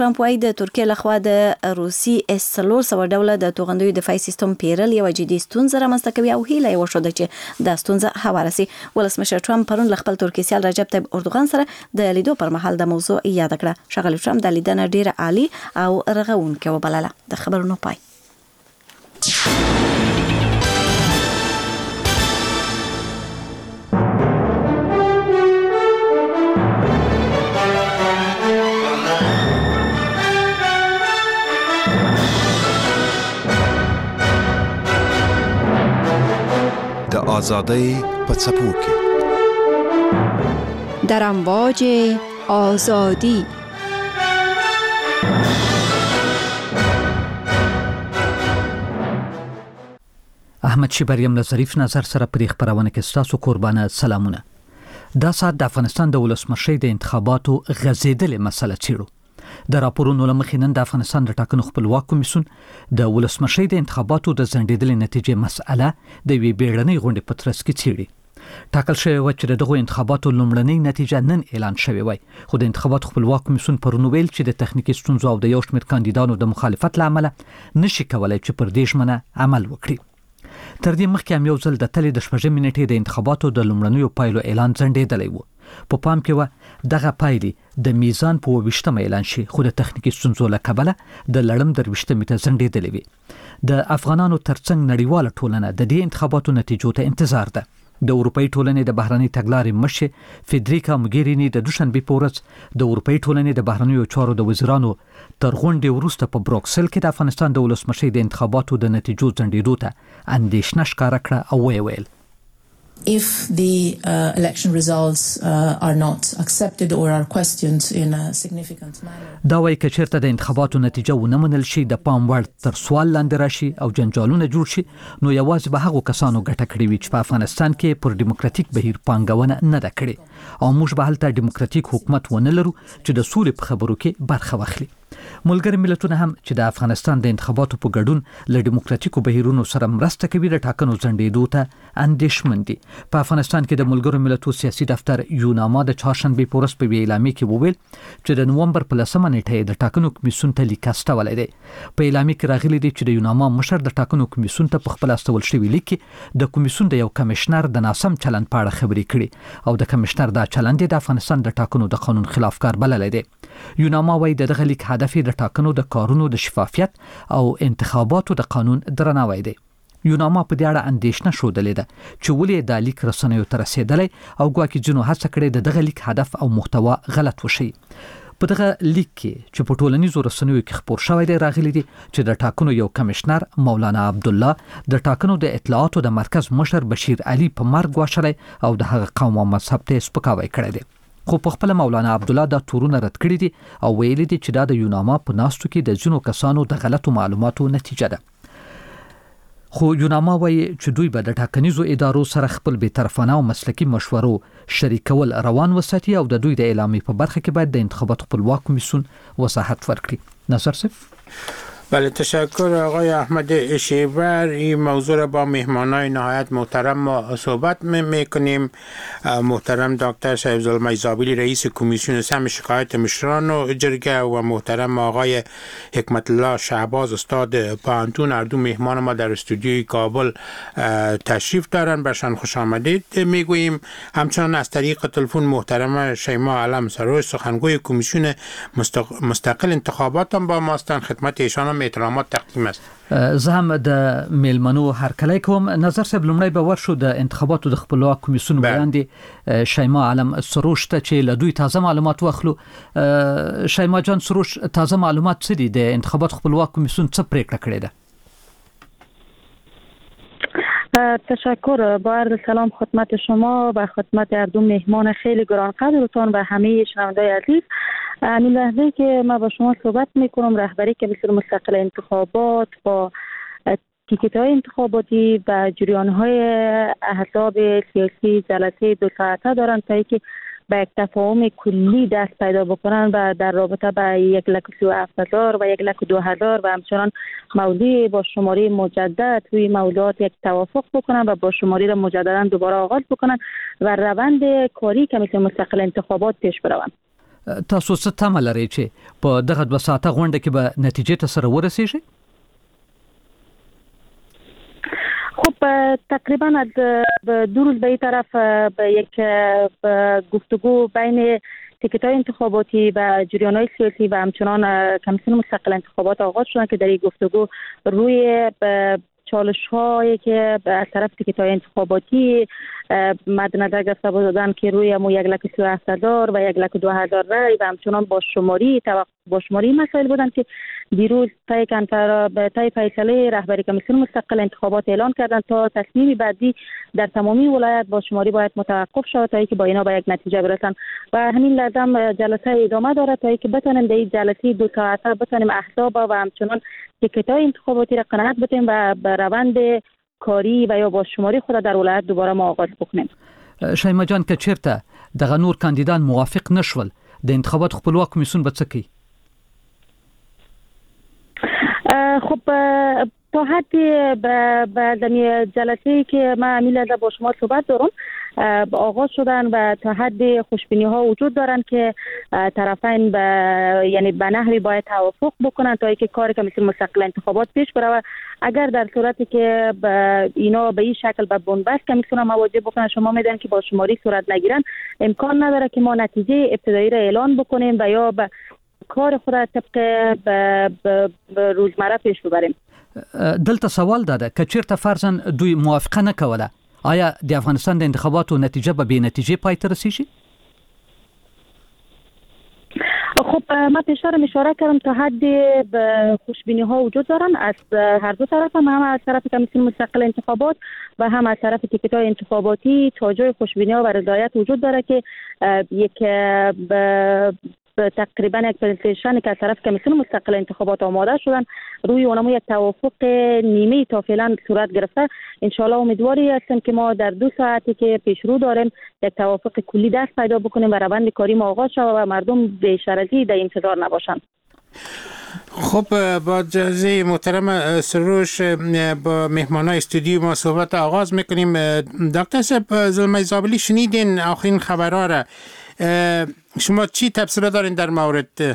ترامپ وايي د ترکیه لخوا د روسي S-300 ډوله د توغندیو دفاعي سیستم پیرل یو جدي ستونزه رامنځته کوي او هیله یې وشوده چې دا ستونزه هواره سي. ولسمشر ترامپ پرون له خپل ترکیه سیال رجب طیب اردوغان سره د لیدو پر مهال د موضوع یاد کړه. ښاغلی ترامپ د لیدنه ډیره عالی او رغونکې وبلله. د خبرونو پای. آزادی په څپو کې در امواج آزادی. احمد شیبریم له ظریف نظر سره پر خبرونه کې ستاسو قربانه سلامونه. دا سات د افغانستان د ولسمشۍ د انتخاباتو غزیدلې مسله چیرو. د راپورونو لمخې نن د افغانستان د ټاکنو خپلواک کمیسیون د ولسمشۍ د انتخاباتو د ځنډېدلې نتیجې مسأله د یوې بیړنۍ غونډې په ترڅ کې څیړي. ټاکل شوی و چې دغه انتخاباتو لومړنۍ نتیجه نن اعلان شوې وای، خو د انتخاباتو خپلواک کمیسیون پرون ویل چې د تخنیکی ستونزو او د یو شمېر کاندیدانو د مخالفت لامل نشي کولای چې پر دې ژمنه عمل وکړي. تر دې مخکې هم یو ځل د تلې د شپږمې نیټې د انتخاباتو د لومړنیو پایلو اعلان ځنډېدلی و. په پام کې و دغه پایلې د میزان په 20مه اعلان شي، خو د تخنیکی ستونزو له کبله د لړم 20مې ته ځنډېدلې وي. د افغانانو ترڅنګ نړیواله ټولنه د دې انتخاباتو نتیجو ته انتظار ده. د اروپאי ټولنې د بهرنۍ تګلارې مشر فدریکا موګرینی د دوشنبه په ورځ د اروپאי ټولنې د بهرنیو چارو د وزیرانو تر غونډې وروسته په بروکسل کې د افغانستان د ولسمشۍ د انتخاباتو د نتیجو ځنډېدو ته اندېښنه ښکاره کړه او ویل if the election results are not accepted or are questioned in a significant manner. دا وايي چې چیرته د انتخاباتو نتیجه ونه منل شي، د پام وړ تر سوال لاندې راشي او جنجالونه جوړ شي، نو یوازې به هغو کسانو ګټه کړې وي چې په افغانستان کې پر دیموکراتیک بهیر پانګونه نه ده کړې، او موږ به هلته دیموکراتیک حکومت ونه لرو چې د سولې په خبرو کې برخه واخلي. ملګری ملتونه هم چې د افغانستان د انتخاباتو په ګډون له دیموکراتیکو بهیرونو سره مرسته کوي د ټاکنو ځنډېدو ته اندېښمن دي. په افغانستان کې د ملګرو ملتونو سیاسي دفتر یوناما د چهارشنبه په ورځ په اعلامیه کې وویل چې د نومبر په 10مه نیټه د ټاکنو کمیسیون ته لیک استولې دی. په اعلامیه کې راغلي دي چې د یوناما مشر د ټاکنو کمیسیون ته په خپل استول شوی لیک کې د کمیسیون د یو کمشنر د ناسم چلند په اړه خبرې کړي او د کمشنر دا چلند د افغانستان د ټاکنو د قانون خلاف کار بللی دی. یوناما وايي دغه لیک هدف د ټاکنو د کارونو د شفافیت او انتخاباتو د قانون درناوی دی. یوناما په دې اړه اندېښنه ښودلې ده چې ولې دا لیک رسنیو ته رسېدلی او ګواکې ځینو هڅه کړې د دغه لیک هدف او محتوا غلط وشي. په دغه لیک کې چې په ټولنیزو رسنیو کې خپور شوی دی راغلی دي چې د ټاکنو یو کمشنر مولانا عبدالله د ټاکنو د اطلاعاتو د مرکز مشر بشیر علي په مرګ واشلی او د هغه قوم او مذهب ته سپکاوی کړی دی. خو په خپل مولانا عبدالله دا تورونه رد کړی دي او ویلي دي چې دا د یوناما په ناستو کې د ځینو کسانو د غلطو معلوماتو نتیجه ده. خو یوناما وايي چې دوی به د ټاکنیزو ادارو سره خپل بی‌طرفانه او مسلکي مشورو شریکول روان وساتي او د دوی د اعلامیې په برخه کې باید د انتخاباتو خپلواک کمیسیون وضاحت ورکړي. ناصر صاحب. بله تشکر آقای احمد شیبر. این موضوع را با مهمانای نهایت محترم ما صحبت میکنیم. محترم دکتر صاحب زلمیزابیلی رئیس کمیسیون سم شکایت مشران و جرگه و محترم آقای حکمت الله شهباز استاد پانتون، هر دو مهمان ما در استودیوی کابل تشریف دارن، برشان خوش آمدید میگوییم. همچنان از طریق تلفن محترم شیما علم سروش سخنگوی کمیسیون مستقل انتخابات هم با ماستن، خدمت ایشان هم احترامات تقدیم است. زه هم د میلمنو هرکلی کوم. نظر صاحب لومړی به ورشو د انتخاباتو د خپلواک کمیسیون وړاندې شیما علم سروش ته چې له دوی تازه معلومات واخلو. شیما جان سروش، تازه معلومات څه دي؟ د انتخاباتو خپلواک کمیسیون څه پریکړه کړې ده؟ تشکر. با عرض سلام خدمت شما و خدمت هر دو مهمان خیلی گرانقدرتان و همه شنوندگان عزیز. این لحظه که ما با شما صحبت میکنم رهبری کمیسیون مستقل انتخابات با تیکت های انتخاباتی و جریان های احزاب سیاسی جلسه 2 ساعته دارن تا اینکه به یک تفاهم کلی دست پیدا بکنن و در رابطه به 137,000 و 102,000 و همچنان موضوع با شماره مجدد روی موضوعات یک توافق بکنن و با شماره را مجددا دوباره آغاز بکنن و روند کاری کمیسیون مستقل انتخابات پیش بروند. تاسو څه تمه لرئ چې په دغه 2 ساعته غونډه کې به نتیجې ته سره ورسیږي؟ خب تقریبا دو روز به این طرف به یک گفتگو بین تیکت‌های انتخاباتی و جریان‌های سیاسی و همچنان کمیسیون مستقل انتخابات آغاز شدن که در این گفتگو روی چالش‌هایی که از طرف تیکت‌های انتخاباتی مد نظر گرفته بودند که روی 1,37,000 و 1,02,000 رای و همچنان با شماری مسائل بودند که دیروز طی فیصله رهبری کمیسیون مستقل انتخابات اعلان کردند تا تصمیم بعدی در تمامی ولایت با شماری باید متوقف شود تا اینکه با اینا به یک نتیجه برسند و همین لحظه جلسه ادامه دارد تا اینکه بتونیم در این جلسه 2 ساعته بتونیم احزاب و همچنان تیکت‌های انتخاباتی را قناعت بدیم و به روند کاری و یا با شماری خود در ولایت دوباره ما آغاز بکنیم. شایما جان که چیرته دغه نور کاندیدان موافق نشول د انتخابات خپلواک کمیسیون به څه کوي؟ خب تا حدی به جلسه‌ای که ما امیل با شما صحبت دارم آغاز شدن و تا حد خوشبینی ها وجود دارن که طرفین یعنی به نحوی باید توافق بکنن تا اینکه کار کمیسیون مستقل انتخابات پیش بره و اگر در صورتی که اینا به این شکل به بنبست کمیسیون مواجه بکنن شما میدونید که با شماری صورت نگیرن امکان نداره که ما نتیجه ابتدایی را اعلان بکنیم و یا به کار خود طبق به روزمره پیش ببریم. دلته سوال داده که چیرته فرضاً دوی موافقه نکوله آیا د افغانستان د انتخاباتو نتیجه به نتیجه پای ته رسیږي؟ خب ما پیشتر اشاره کردم تا حد خوشبینی ها وجود دارن از هر دو طرف هم از طرف کمیسیون مستقل انتخابات و هم از طرف تیکت‌های انتخاباتی تا جای خوشبینی ها و رضایت وجود داره که یک تقریبا یک پرزنتیشن که از طرف کمیسیون مستقل انتخابات آماده شدن روی اونم یک توافق نیمه تا فعلا صورت گرفته. انشالله امیدواری هستیم که ما در 2 ساعتی که پیش رو داریم یک توافق کلی دست پیدا بکنیم و روند کاری ما آغاز شود و مردم به شرطی در انتظار نباشن. خب با اجازه محترم سروش با مهمانای استودیو ما صحبت آغاز میکنیم. دکتر صاحب زلمه زابلی شنیدین آخرین خبرها را، شما چی تبصره دارین در مورد؟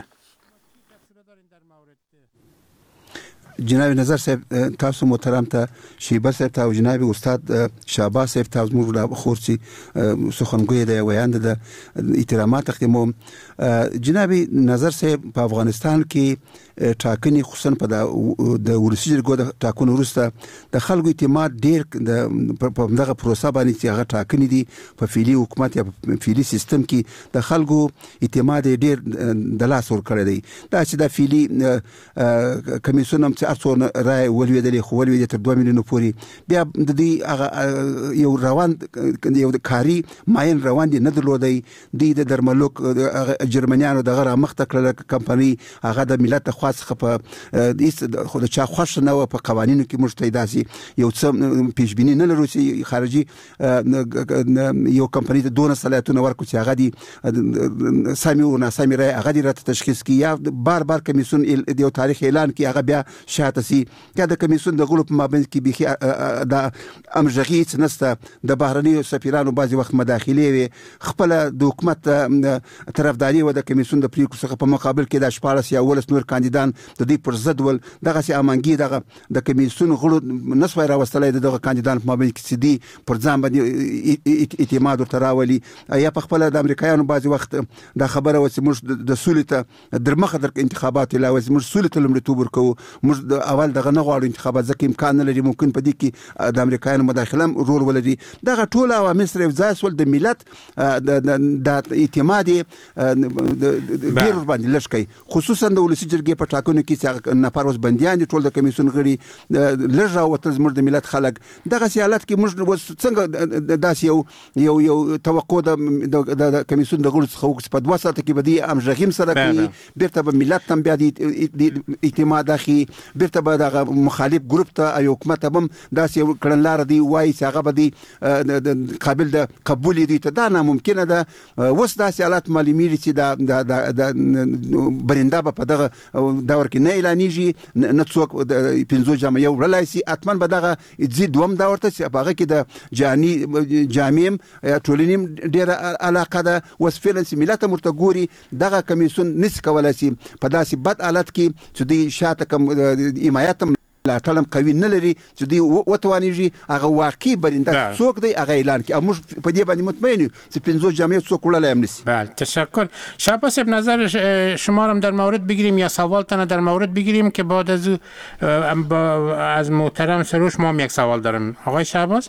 جناب نظر صاحب تاسو محترم ته شیبه صاحب ته او جناب استاد شاباس صاحب ته زموږ خورسي سخنګوی دی ویاند د احترامات تقدیموم. جناب نظر صاحب په افغانستان کې ټاکنې خصوصا په د ولسي جرګو د ټاکنو وروسته د خلکو اعتماد ډیر په دغه پروسه باندې چې هغه ټاکنې دي په فعلي حکومت یا په فعلي سیستم کې د خلکو اعتماد ډیر د لاس ور کړی دی. دا چې د فعلي کمیسیون هم ارڅون رای ولویدلې خو ولویدې تر 2 میلیونو پورې بیا د دې هغه یو روان یو کاری ماین روان دي نه درلودي د درملوک جرمنیانو دغه را مخته کړل کمپنی هغه د ملت خاص په خو د چا خوښ نه و په قوانینو کې مشتیداسي یو څه پیشبینی نه لرو چې خارجي یو کمپنی ته دونه صلاحیتونه ورکړي چې هغه دي سامي او ناسامي رای هغه دي را تشخیص کی یا بار کمیسیون یو تاریخ اعلان کی هغه بیا شاته سي یا د کمیسیون د غړو په مابین کې بيخي د امژغي نسته د بهرني سفیرانو بعضي وخت مداخله وي خپل د حکومت طرفداري و د کمیسیون د پریکړو څخه په مقابل کې د 14 یا 18 نور کاندیدان د دې پر ضد ول دغه سي امانګي دغه د کمیسیون غړو نسوي راوستلې دغه کاندیدان په مابین کې سدي پر ځان باندې اعتماد تراولي یا په خپل د امریکایانو بعضي وخت د خبره و چې موږ د سولته درمخه در انتخابات لا و موږ سولته لمړتوب ورکو موږ د اول دغه نه غواړو انتخابات ځکه امکان نه لري ممکن په دې کې د امریکایانو مداخله رول ولري. دغه ټول عوامل سره ځای سول د ملت د اعتماد ډیر باندې لشکای خصوصا د ولسی جرګې په ټاکنو کې چې نفر وس بنديان ټول د کمیسیون غړي لږه او تر زموږ د ملت خلک دغه سیالات کې موږ څنګه داس یو توقع د کمیسیون د غړو څخه په 2 ساعت کې بدی امژغیم سره کوي بیرته به ملت تم بیا د اعتماد اخی بیرته به د مخالف ګروپ ته او حکومت هم داسې کړنلار دی وایي چې هغه به دی قابل د قبول دی ته دا ناممکنه ده. اوس داسې حالات معلومیږي چې د برنده به په دغه دور کې نه اعلانیږي، نه څوک د 5 جامې یو وړلای شي. حتما به دغه ځي دوم دور ته چې په هغه کې د جامع ټولنیم ډېره علاقه ده. اوس فعلا چې ملت ورته ګوري دغه کمیسیون نس کولای شي په داسې بد حالت کې چې دوی شاته کوم حمایت لا ټلم قوي نه لري چې دوی وتوانیږي هغه واقعي برنده څوک دی هغه اعلان کړي. موږ په دې باندې مطمئن یو چې 5 جامعه څوک وړلای هم نشي. بله تشکر. شهباز صاحب نظر شما را در مورد بگیریم یا سوالتان در مورد بگیریم که بعد از محترم سروش ما هم یک سوال دارم. آقای شهباز.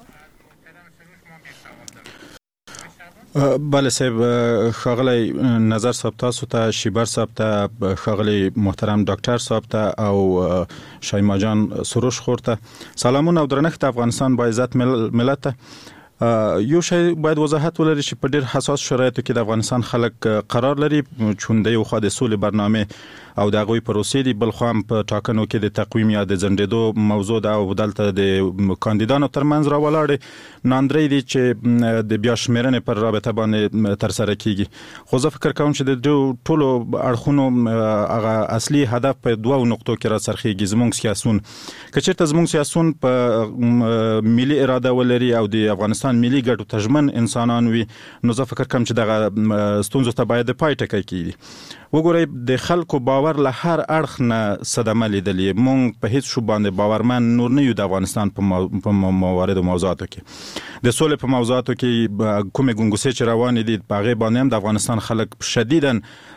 بله صاحب، ښاغلی نظر صاحب تاسو ته، شیبر صاحب ته، ښاغلی محترم ډاکټر صاحب ته او شایما جان سروش خور ته سلامونه او درنښت. افغانستان با عزت ملت ته یو شی باید وضاحت ولري چې په ډېر حساس شرایطو کې د افغانستان خلک قرار لري، چون د یو خوا د سولې برنامه او د هغوی پروسې دی، بل خوا هم په ټاکنو کې د تقویم یا د ځنډېدو موضوع ده او دلته د کاندیدانو ترمنځ راولاړې ناندرۍ دي چې د بیا شمېرنې پر رابطه باندې ترسره کیږي. خو زه فکر کوم چې د ټولو اړخونو هغه اصلي هدف په دوه نقطو کې راڅرخیږي. زموږ سیاسون که چېرته زموږ سیاسون په ملي اراده ولري او د افغانستان ملي ګټو ته ژمن انسانان وي، نو زه فکر کوم چې دغه ستونزو ته باید د پای ټکی کیږي. وګورئ، د خلکو باور له هر اړخ نه صدمه لیدلې. مونږ په هیڅ شو باندې باورمن نور نه یو د افغانستان په موارد او موضوعاتو کې. د سولې په موضوعاتو کې کومې ګنګوسې چې روانې دي په هغې باندې هم د افغانستان خلک شدیداً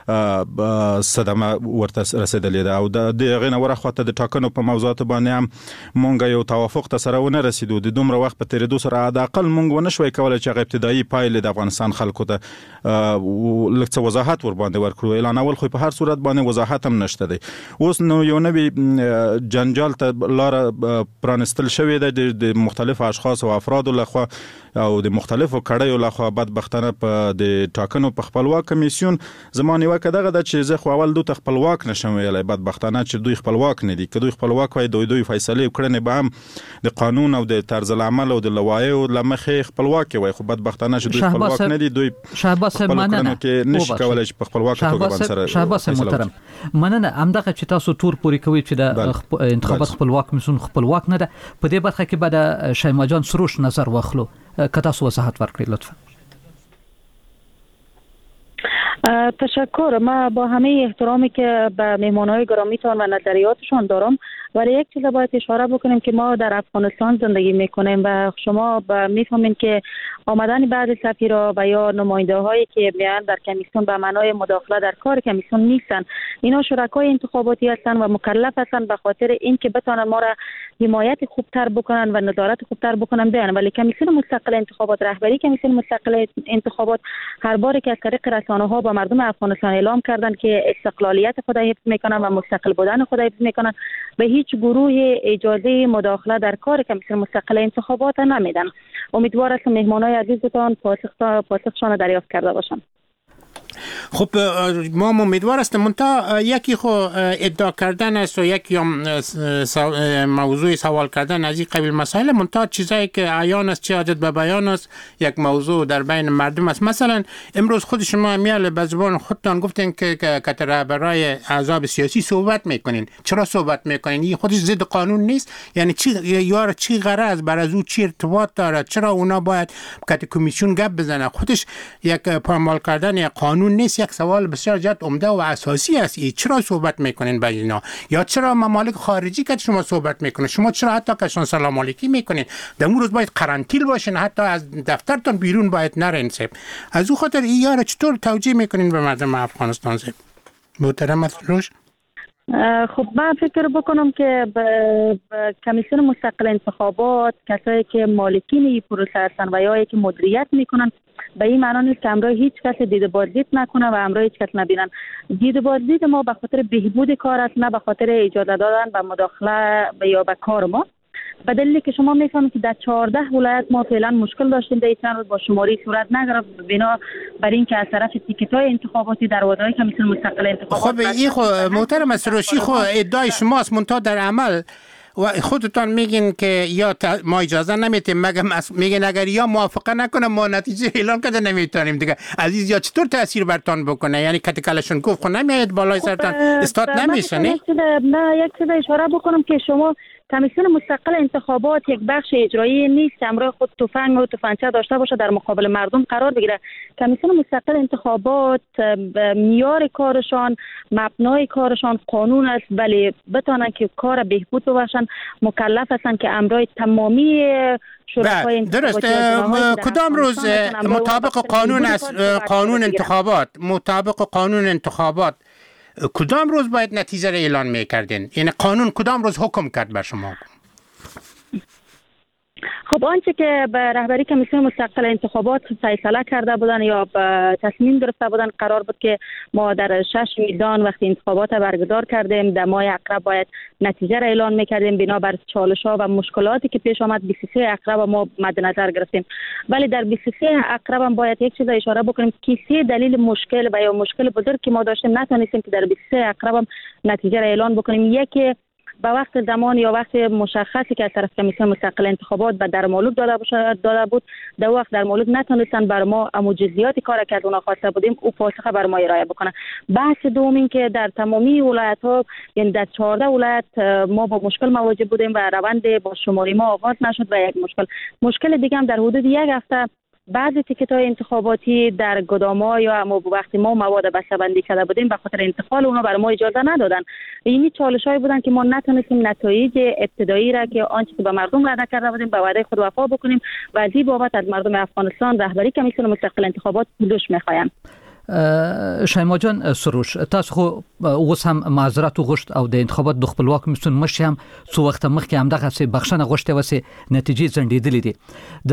صدمه ورته رسېدلې ده او د هغې نه ورخواته د ټاکنو په موضوعاتو باندې هم مونږ یو توافق ته سره ونه رسېدو. د دومره وخت په تېرېدو سره حداقل مونږ ونه شوی کولی چې هغه ابتدایي پایلې د افغانستان خلکو ته لږ څه وضاحت ورباندې ورکړو. اعلانول خو په هر صورت باندې وضاحت هم نشته دی. اوس نو یو نوی جنجال ته لاره پرانستل شوې ده د مختلفو اشخاص او افرادو لخوا او د مختلفو کړیو لخوا بدبختانه په د ټاکنو په خپلواک کمیسیون. زما نیوکه دغه ده چې زه خو اول دوی ته خپلواک نشم ویلی، بدبختانه چې دوی خپلواک نه دي. که دوی خپلواک وای دوی فیصلې کړنې به هم د قانون او د طرز العمل او د لوایحو له مخې خپلواک وای، خو بدبختانه چې دوی خپلواک نه دي. دوی شهباز صاحب مننه کې نشي کولای چې په خپلواک توګه باندې سره. شهباز صاحب محترم مننه. همدغه چې تاسو تور پوري کوي چې د انتخابات خپلواک کمیسیون خپلواک نه ده، په دې برخه کې به د شایما جان سروش نظر واخلو. که تاسو وضاحت ورکړئ لطفا. تشکر. ما با همه احترامی که به مهمانهای گرامیتان و نظریاتشان دارم، ولی یک چیز باید اشاره بکنیم که ما در افغانستان زندگی میکنیم و شما میفهمین که آمدن بعض سفیرا و یا نماینده هایی که میان در کمیسیون به معنای مداخله در کار کمیسیون نیستن. اینا شرکای انتخاباتی هستن و مکلف هستن به خاطر اینکه بتونن ما را حمایت خوبتر بکنن و نظارت خوبتر بکنن بیان. ولی کمیسیون مستقل انتخابات، رهبری کمیسیون مستقل انتخابات هر باری که از طریق رسانه ها به مردم افغانستان اعلام کردن که استقلالیت خود حفظ میکنن و مستقل بودن خود حفظ میکنن، به هیچ گروه اجازه مداخله در کار کمیسیون مستقل انتخابات نمیدن. امیدوار هستم مهمانای عزیزتان پاسخشان دریافت کرده باشند. خب ما امیدوار هستیم. منتها یکی خو ادعا کردن است و یکی هم موضوع سوال کردن از این قبیل مسائل، منتها چیزایی که عیان است چه حاجت به بیان است یک موضوع در بین مردم است. مثلا امروز خود شما میال به زبان خودتان گفتین که کتر برای احزاب سیاسی صحبت میکنین. چرا صحبت میکنین؟ این خودش ضد قانون نیست؟ یعنی چی غرض بر از او چی ارتباط داره؟ چرا اونا باید کت کمیسیون گپ بزنه؟ خودش یک پامال کردن قانون نیست، یک سوال بسیار جد عمده و اساسی است. چرا صحبت میکنین با اینا؟ یا چرا ممالک خارجی که شما صحبت میکنین؟ شما چرا حتی کشان سلام علیکی میکنین؟ در اون روز باید قرنطینه باشین، حتی از دفترتون بیرون باید نرین. سب از او خاطر این یارو چطور توجیه میکنین به مردم افغانستان؟ سب محترم سروش. خب من فکر بکنم که کمیسیون مستقل انتخابات کسایی که مالکین این پروسه هستن و یا که مدیریت میکنن به این معنی نیست که امروز هیچ کس دید بازدید نکنه و امروز هیچ کس نبینن. دید بازدید ما به خاطر بهبود کار است، نه به خاطر اجازه دادن به مداخله یا به کار ما. به دلیلی که شما میفهمید که در 14 ولایت ما فعلا مشکل داشتیم در این روز با شماری صورت نگرفت بنا بر اینکه از طرف تیکت‌های انتخاباتی در ودای کمیسیون مستقل انتخابات. خب این خو محترم سروشی خو ادعای شماست منتها در عمل و خودتان میگین که یا ما اجازه نمیتیم میگن اگر یا موافقه نکنه ما نتیجه اعلان کرده نمیتونیم دیگه. عزیز یا چطور تاثیر برتان بکنه؟ یعنی کلاشنکوف خو نمیاد بالای سرتان استاد نمیشه نه؟ یک چیز اشاره بکنم که شما کمیسیون مستقل انتخابات یک بخش اجرایی نیست که همراه خود تفنگ و تفنگچه داشته باشه در مقابل مردم قرار بگیره. کمیسیون مستقل انتخابات معیار کارشان، مبنای کارشان قانون است، ولی بتونن که کار بهبود باشن مکلف هستن که امرای تمامی شرکای انتخاباتی کدام روز مطابق قانون است قانون انتخابات کدام روز باید نتیجه را اعلان میکردین؟ یعنی قانون کدام روز حکم کرد بر شما؟ خب آنچه که به رهبری کمیسیون مستقل انتخابات فیصله کرده بودن یا تصمیم گرفته بودن قرار بود که ما در 6 میدان وقتی انتخابات برگزار کردیم در ماه عقرب باید نتیجه را اعلان میکردیم بنابر چالش‌ها و مشکلاتی که پیش آمد 23 عقرب ما مد نظر گرفتیم. ولی در 23 عقرب هم باید یک چیز اشاره بکنیم که 3 دلیل مشکل و یا مشکل بزرگ که ما داشتیم نتونستیم که در 23 عقرب هم نتیجه را اعلان بکنیم. یکی به وقت زمان یا وقت مشخصی که از طرف کمیسیون مستقل انتخابات به درمالوک داده بود در وقت درمالوک نتونستن بر ما امو جزئیات کار که از اونا خواسته بودیم او پاسخ بر ما ارائه بکنه. بحث دوم این که در تمامی ولایت ها یعنی در 14 ولایت ما با مشکل مواجه بودیم و روند با شماری ما آغاز نشد و یک مشکل دیگه هم در حدود یک هفته بعضی تیکت‌های انتخاباتی در گدام‌ها یا وقتی ما مواد بسته‌بندی کرده بودیم به خاطر انتقال اونا برای ما اجازه ندادن. اینی چالش‌هایی بودن که ما نتونستیم نتایج ابتدایی را که آنچه که به مردم وعده کرده بودیم به وعده خود وفا بکنیم و از این بابت از مردم افغانستان رهبری کمیسیون مستقل انتخابات پولش می‌خوایم. شایما جان سروش تاسو خو اوس هم معذرت وغوښت او د انتخابات د خپلواک کمیسیون مشر هم څو وخت مخکې هم دغه څه بخښنه غوښته وسه نتیجې ځنډېدلې دي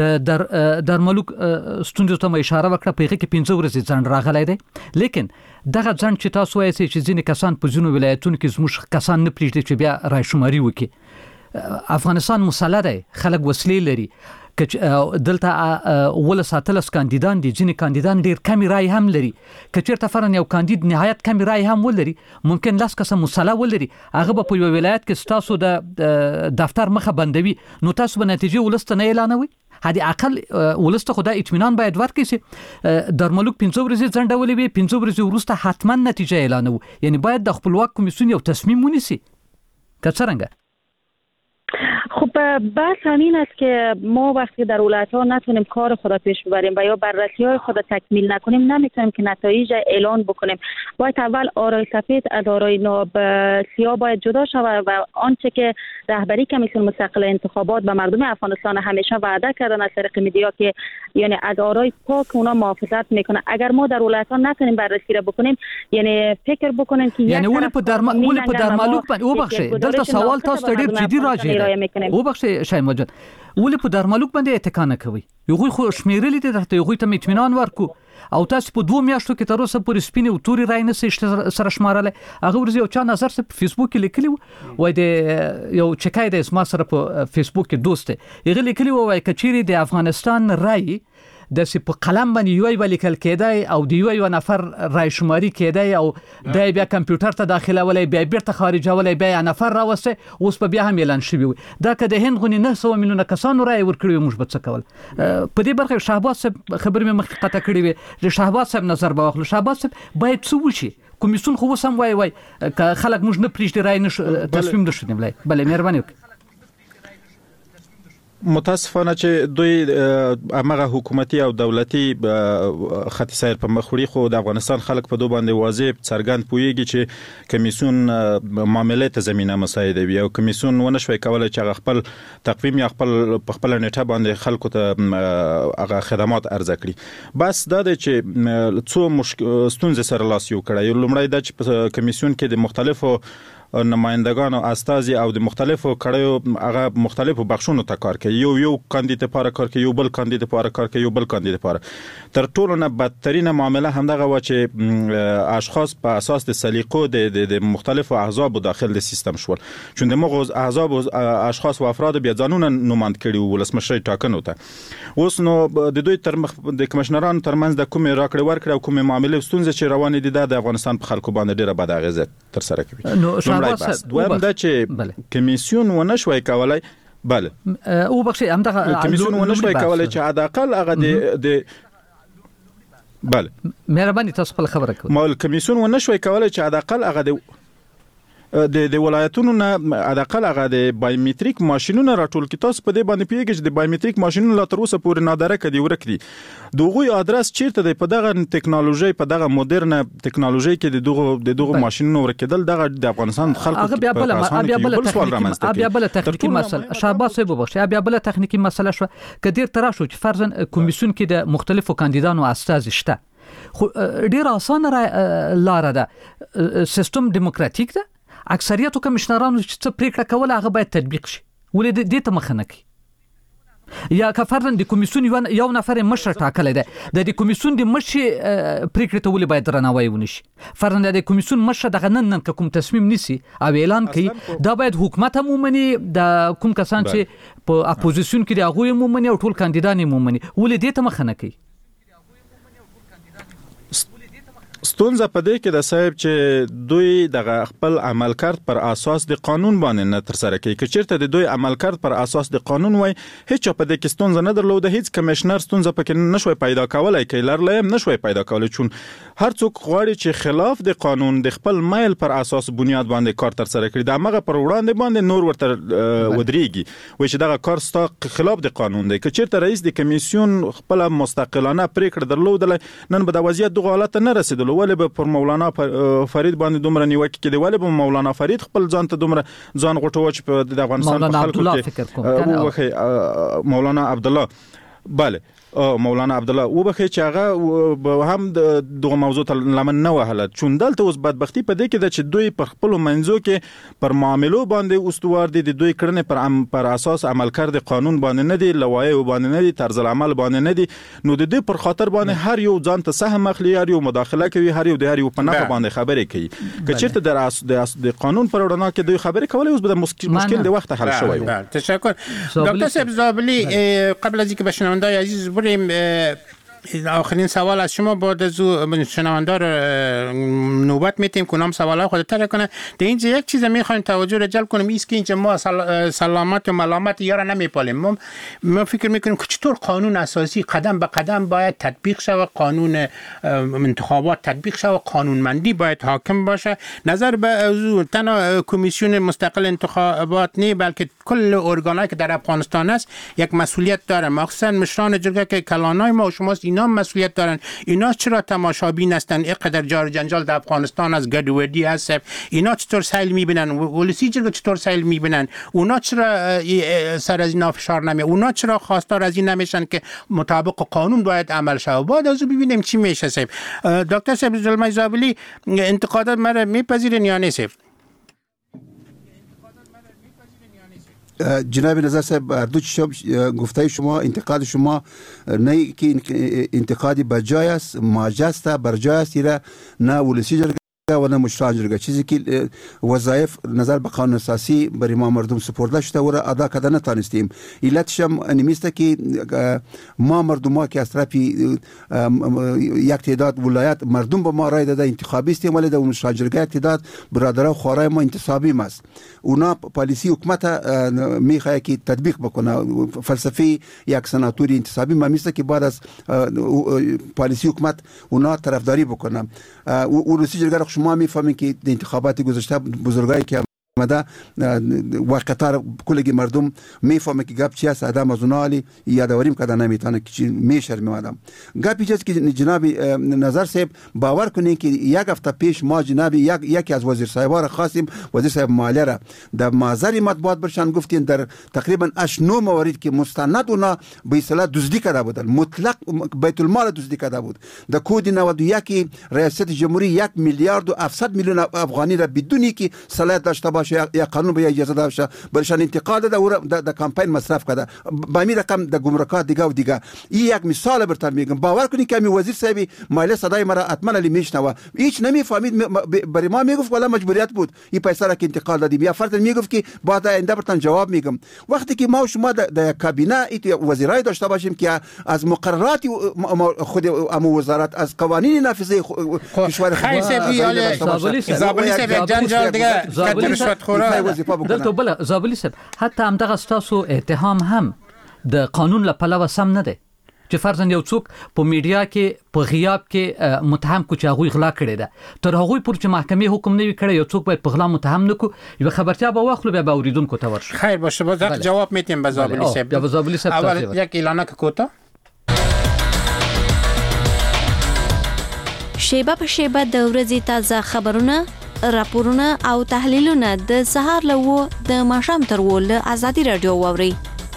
در ملک ستونزو ته اشاره وکړه په هغه کې 15 ورځې ځنډ راغلی دی لیکن دغه ځنډ چې تاسو وایي چې ځینې کسان په ځینو ولایتونو کې زموږ کسان نه پریږدي چې بیا رایشماري وکړي. افغانستان مسله دی خلک وسلې لري دلته ولساتلس کاندیدان دي ځینې کاندیدان ډیر کمی رای هم لري کچېرته فرن یو کاندید نهایت کمی رای هم ولري ممکن لاس کسه مسله ولري هغه په یو ولایت کې تاسو د دفتر مخه بندوي نو تاسو به نتیجه ولست نه اعلانوي هدي اقل ولست خدای اطمینان باید ورکړي چې در ملک 15 ورځې ځنډولې وي 15 ورځې وروسته حتما نتیجه اعلانوي یعنی باید د خپلواک کمیسیون یو تصمیم ونیسي که څنګه. خب بحث همین است که ما وقتی در ولایت ها نتونیم کار خود پیش ببریم و یا بررسی های خود تکمیل نکنیم نمیتونیم که نتایج اعلان بکنیم. باید اول آرای سفید از آرای سیاه باید جدا شود و آنچه که رهبری کمیسیون مستقل انتخابات به مردم افغانستان همیشه وعده کردن از طریق میدیا که یعنی از آرای پاک اونا محافظت میکنه. اگر ما در ولایت ها نتونیم بررسی را بکنیم یعنی فکر بکنیم که یعنی ول په درمالوک باندې وبخښه دلته سوال تاسو ډیر جدي راځي وبخښه شایما جان ولې په درمالوک باندې اتکا نه کوي یو خو شمیرلې دي درته یو ته اطمینان ورکو او تاسو په 2 میاشتو کې تر اوسه پورې سپینې او توري رای نه سره شمارله هغه ورځ یو چا نظر په فیسبوک کې لیکلی وای د یو چکای د اسما سره په فیسبوک کې دوست یې لیکلی وای کچيري د افغانستان رای د په قلم باندې یو لیکل کېدای او د یو نفر رای شماري کېدای او د بیا کمپیوټر ته داخله ولای بیا بیرته خارجه ولای بیا نفر راوسته اوس په بیا هم اعلان شوی دا که د هند غونی 900 میلیونه کسانو رای ورکړي موږ به څه کول. په دې برخه شهباز صاحب خبرې مې مخکې قطع کړې وي د شهباز صاحب نظر به واخلو. شهباز صاحب باید څه وشي کمیسیون خو وسم وای که خلک موږ نه پریږدي رای نه تصمیم نشو نیولای. بله مهرباني وکړئ. متاسفانه چې دوی امغه حکومتي او دولتي خط سیر په مخوري خو د افغانستان خلک په دوه باندې واضح څرګند پويږي چې کمیسیون معاملې ته زمينه مساعده وي او کمیسیون ونه شوي کولای چې خپل تقویم یا خپل نیټه باندې خلکو ته هغه خدمات ارزه کړي. بس دا د چې څو ستونزې سره لاس یو کړی لومړی د کمیسیون کې د مختلفو نمائندگان او استازي او د مختلفو کړهو هغه مختلفو بخښونو ته کار کوي یو کاندید لپاره کار کوي یو بل کاندید لپاره کار کوي یو بل کاندید لپاره تر ټولو نه بدترینه معامله همدغه و چې اشخاص په اساس د سلیقو د مختلفو احزاب داخل د سیستم شول چون د مغز احزاب اشخاص و افراد بیا ځانونه نوماند کړي ولسمشر ټاکنو ته اوس نو د دوی تر مخ د کمشنرانو ترمنځ د کومې راکړې ورکړې او کومې معاملې ستونزې چې روانې دي د افغانستان په خلکو باندې ډیره بد اغیزه تر سره کوي دویم دا چې کمیسیون ونه شوي کولای بله او بخشي همدغه کمیسیون ونه شوي کولای چې حداقل هغه د بله مهرباني تاسو خپل خبره کوئ مال کمیسیون ونه شوي کولای چې حداقل هغه د ولایتونو نه حداقل هغه د بایومټریک ماشینونه راټول کی تاسو په دې باندې پیږئ چې د بایومټریک ماشینونه لا تر اوسه پورې نادره کړي ورکړي دوغوی ادرس چیرته دی په دغه ټکنالوژي په دغه مدرن ټکنالوژي کې د دغه ماشینونو ورکېدل دغه د افغانستان خلکو بیا بل تخنیکی مسله شهباز صاحب وبخښه بیا بل تخنیکی مسله شو کډیر تر شو چې فرضاً کمیسیون کې د مختلفو کاندیدانو استاذ شته خو ډیر اسانه لار ده سیستم دیموکراتیک ده اکثریت کمشنرانو چې څه پریکړه کوله هغه باید تطبیق شي ولې دې ته مخه نه کوي یا که فرضاً د کمیسیون یو نفر مشر ټاکلی دی د کمیسیون د مشر پریکړې ته ولې باید درناوی ونشي فرضاً د کمیسیون مشر دغه نن کوم تصمیم نیسي او اعلان کوي دا باید حکومت هم ومني د کوم کسان چې په اپوزیسیون کې دي هغوی هم ومني او ټول کاندیدان هم ومني ولې دې ته مخه نه کوي ستونزه په دې کې د صاحب چې دوی د خپل عملکرد پر اساس د قانون باندې نه تر سره کوي که چیرته د دوی عملکرد پر اساس د قانون وای هیڅ په دې کې ستونزه نه درلوده هیڅ کمشنر ستونزه پکې نشوي پیدا کولای کې لرلې نشوي پیدا کولای چون هر څوک غواړي چې خلاف د قانون د خپل مایل پر اساس بنیاد باندې کار تر سره کړي دا مغه پر وړاندې باندې نور ورته ودرېږي وای چې دا کار ستا خلاف د قانون دی که چیرته رئیس د کمیسیون خپل مستقلانه پریکړه درلودل نن به د وضعیت دغه حالت نه رسیدل ولې به پر مولانا فرید باندې دومره نیوکه کړي ولې به مولانا فرید خپل ځان ته دومره ځان غټو چې په د افغانستان په خلکو کې مولانا عبدالله بله مولانا عبدالله وبخې چې هغه هم دغه موضوع ته لمن نه وهله چون دلته اوس بدبختی په دې کې د چې دوی پر خپل منځو کې پر معاملو باندې استوار دي د دوی کړنې پر اساس عملکرد قانون باندې نه دي لوایح باندې نه دي طرز العمل باندې نه دي نو د دې پر خاطر باندې هر یو ځان ته سهم اخلي هر یو مداخله کوي هر یو په نفع باندې خبرې کوي که چیرته د قانون پر وړاندې کې دوی خبرې کولای اوس به مشکل د وخت حل شوی تشکر دکتر صاحب زابلی قبل از اینکه به شنونده‌های عزیز بریم آخرین سوال از شما بعد از شنوندار نوبت میتیم کنم سوالای خود تر کنه در اینجا یک چیز میخوایم توجه رو جلب کنیم ایست که اینجا ما سلامت و ملامت یارا نمیپالیم ما فکر میکنیم که چطور قانون اساسی قدم به قدم باید تطبیق شود قانون انتخابات تطبیق شود قانونمندی باید حاکم باشه نظر به تنها کمیسیون مستقل انتخابات نه بلکه کل ارگانایی که در افغانستان است یک مسئولیت داره مخصوصا مشران جرگه که کلانای ما و شماست اینا مسئولیت دارن اینا چرا تماشابین هستن اینقدر جار جنجال در افغانستان از گدوودی هست اینا چطور سیل میبینن ولسی جرگه چطور سیل میبینن اونا چرا سر از اینا فشار نمی اونا چرا خواستار از این نمیشن که مطابق قانون باید عمل شود بعد از ببینیم چی میشه صاحب دکتر صاحب زلمای زابلی انتقادات مرا میپذیرین یا نه صاحب جناب نظر صاحب اردو گفته شما انتقاد شما نه که انتقادی بجای است ماجست برجای است نه ولسی جرگه و نه مشران جرگه چیزی که وظایف نظر به قانون اساسی برای ما مردم سپرده شده و را ادا کردن نتانستیم علتش هم انمیسته که ما مردم ها که از طرف یک تعداد ولایت مردم به ما رای داده انتخابی استیم ولی در مشران جرگه یک تعداد برادران خوارای ما انتصابی است اونا پالیسی حکومت میخواه که تطبیق بکنه فلسفی یک سناتوری انتصابی ما میسته که بعد از پالیسی حکومت اونا طرفداری بکنه ولسی جرگه شما میفهمین که انتخابات گذشته بزرگایی که مده واقعا کلگی مردم میفهمه که گپ چی است. آدم از اونالی یادواریم که نمیتونه که میشرمه آدم. گپی چیست که جناب نظر صاحب باور کنین که یک هفته پیش ما جناب یکی از وزیر صاحبا را خواستیم، وزیر صاحب مالیه را در محضر مطبوعات برشان گفتین در تقریبا 8-9 موارد که مستند اونا به اصطلاح دزدی کرده بودن، مطلق بیت المال دزدی کرده بود. در کود 91 ریاست جمهوری 1 میلیارد و 700 میلیون افغانی را بدونی که صلاحیت داشته باشه یا قانون به اجازه داشته برشان انتقال داده و در کمپین مصرف کرده. با می رقم در گمرکات دیگه و دیگه. این یک مثال برتر میگم. باور کنید که می وزیر صاحب مالیه صدای مرا حتما علی میشنوه، هیچ نمیفهمید. برای ما میگفت والا مجبوریت بود این پیسه را که انتقال دادیم، یا فرض میگفت که بعد آینده برتون جواب میگم. وقتی که ما و شما در کابینه وزیرای داشته باشیم که از مقررات خود وزارت، از قوانین نافذه کشور زابلی صاحب جنجال دیگه کتر رشوت خورا دلته بل زابلی صاحب حتی هم دغه ستاسو اتهام هم د قانون له پلوه سم نه دی چې فرضاً یو څوک په میډیا کې په غیاب کې متهم کو چې هغه غلا کړی ده، تر هغه پورې چې محکمې حکم نه وي کړی یو څوک باید په غلا متهم نکو، یو خبرتیا به واخلو بیا به اوریدونکو ته ورشي. خیر باشه، باز جواب میتیم به زابلی صاحب. یا به زابلی صاحب اول یک اعلانه کوتا شیبه په شیبه د ورځې تازه خبرونه، راپورونه او تحلیلونه د سهار له د ماښام تر ول ازادي رادیو واوري.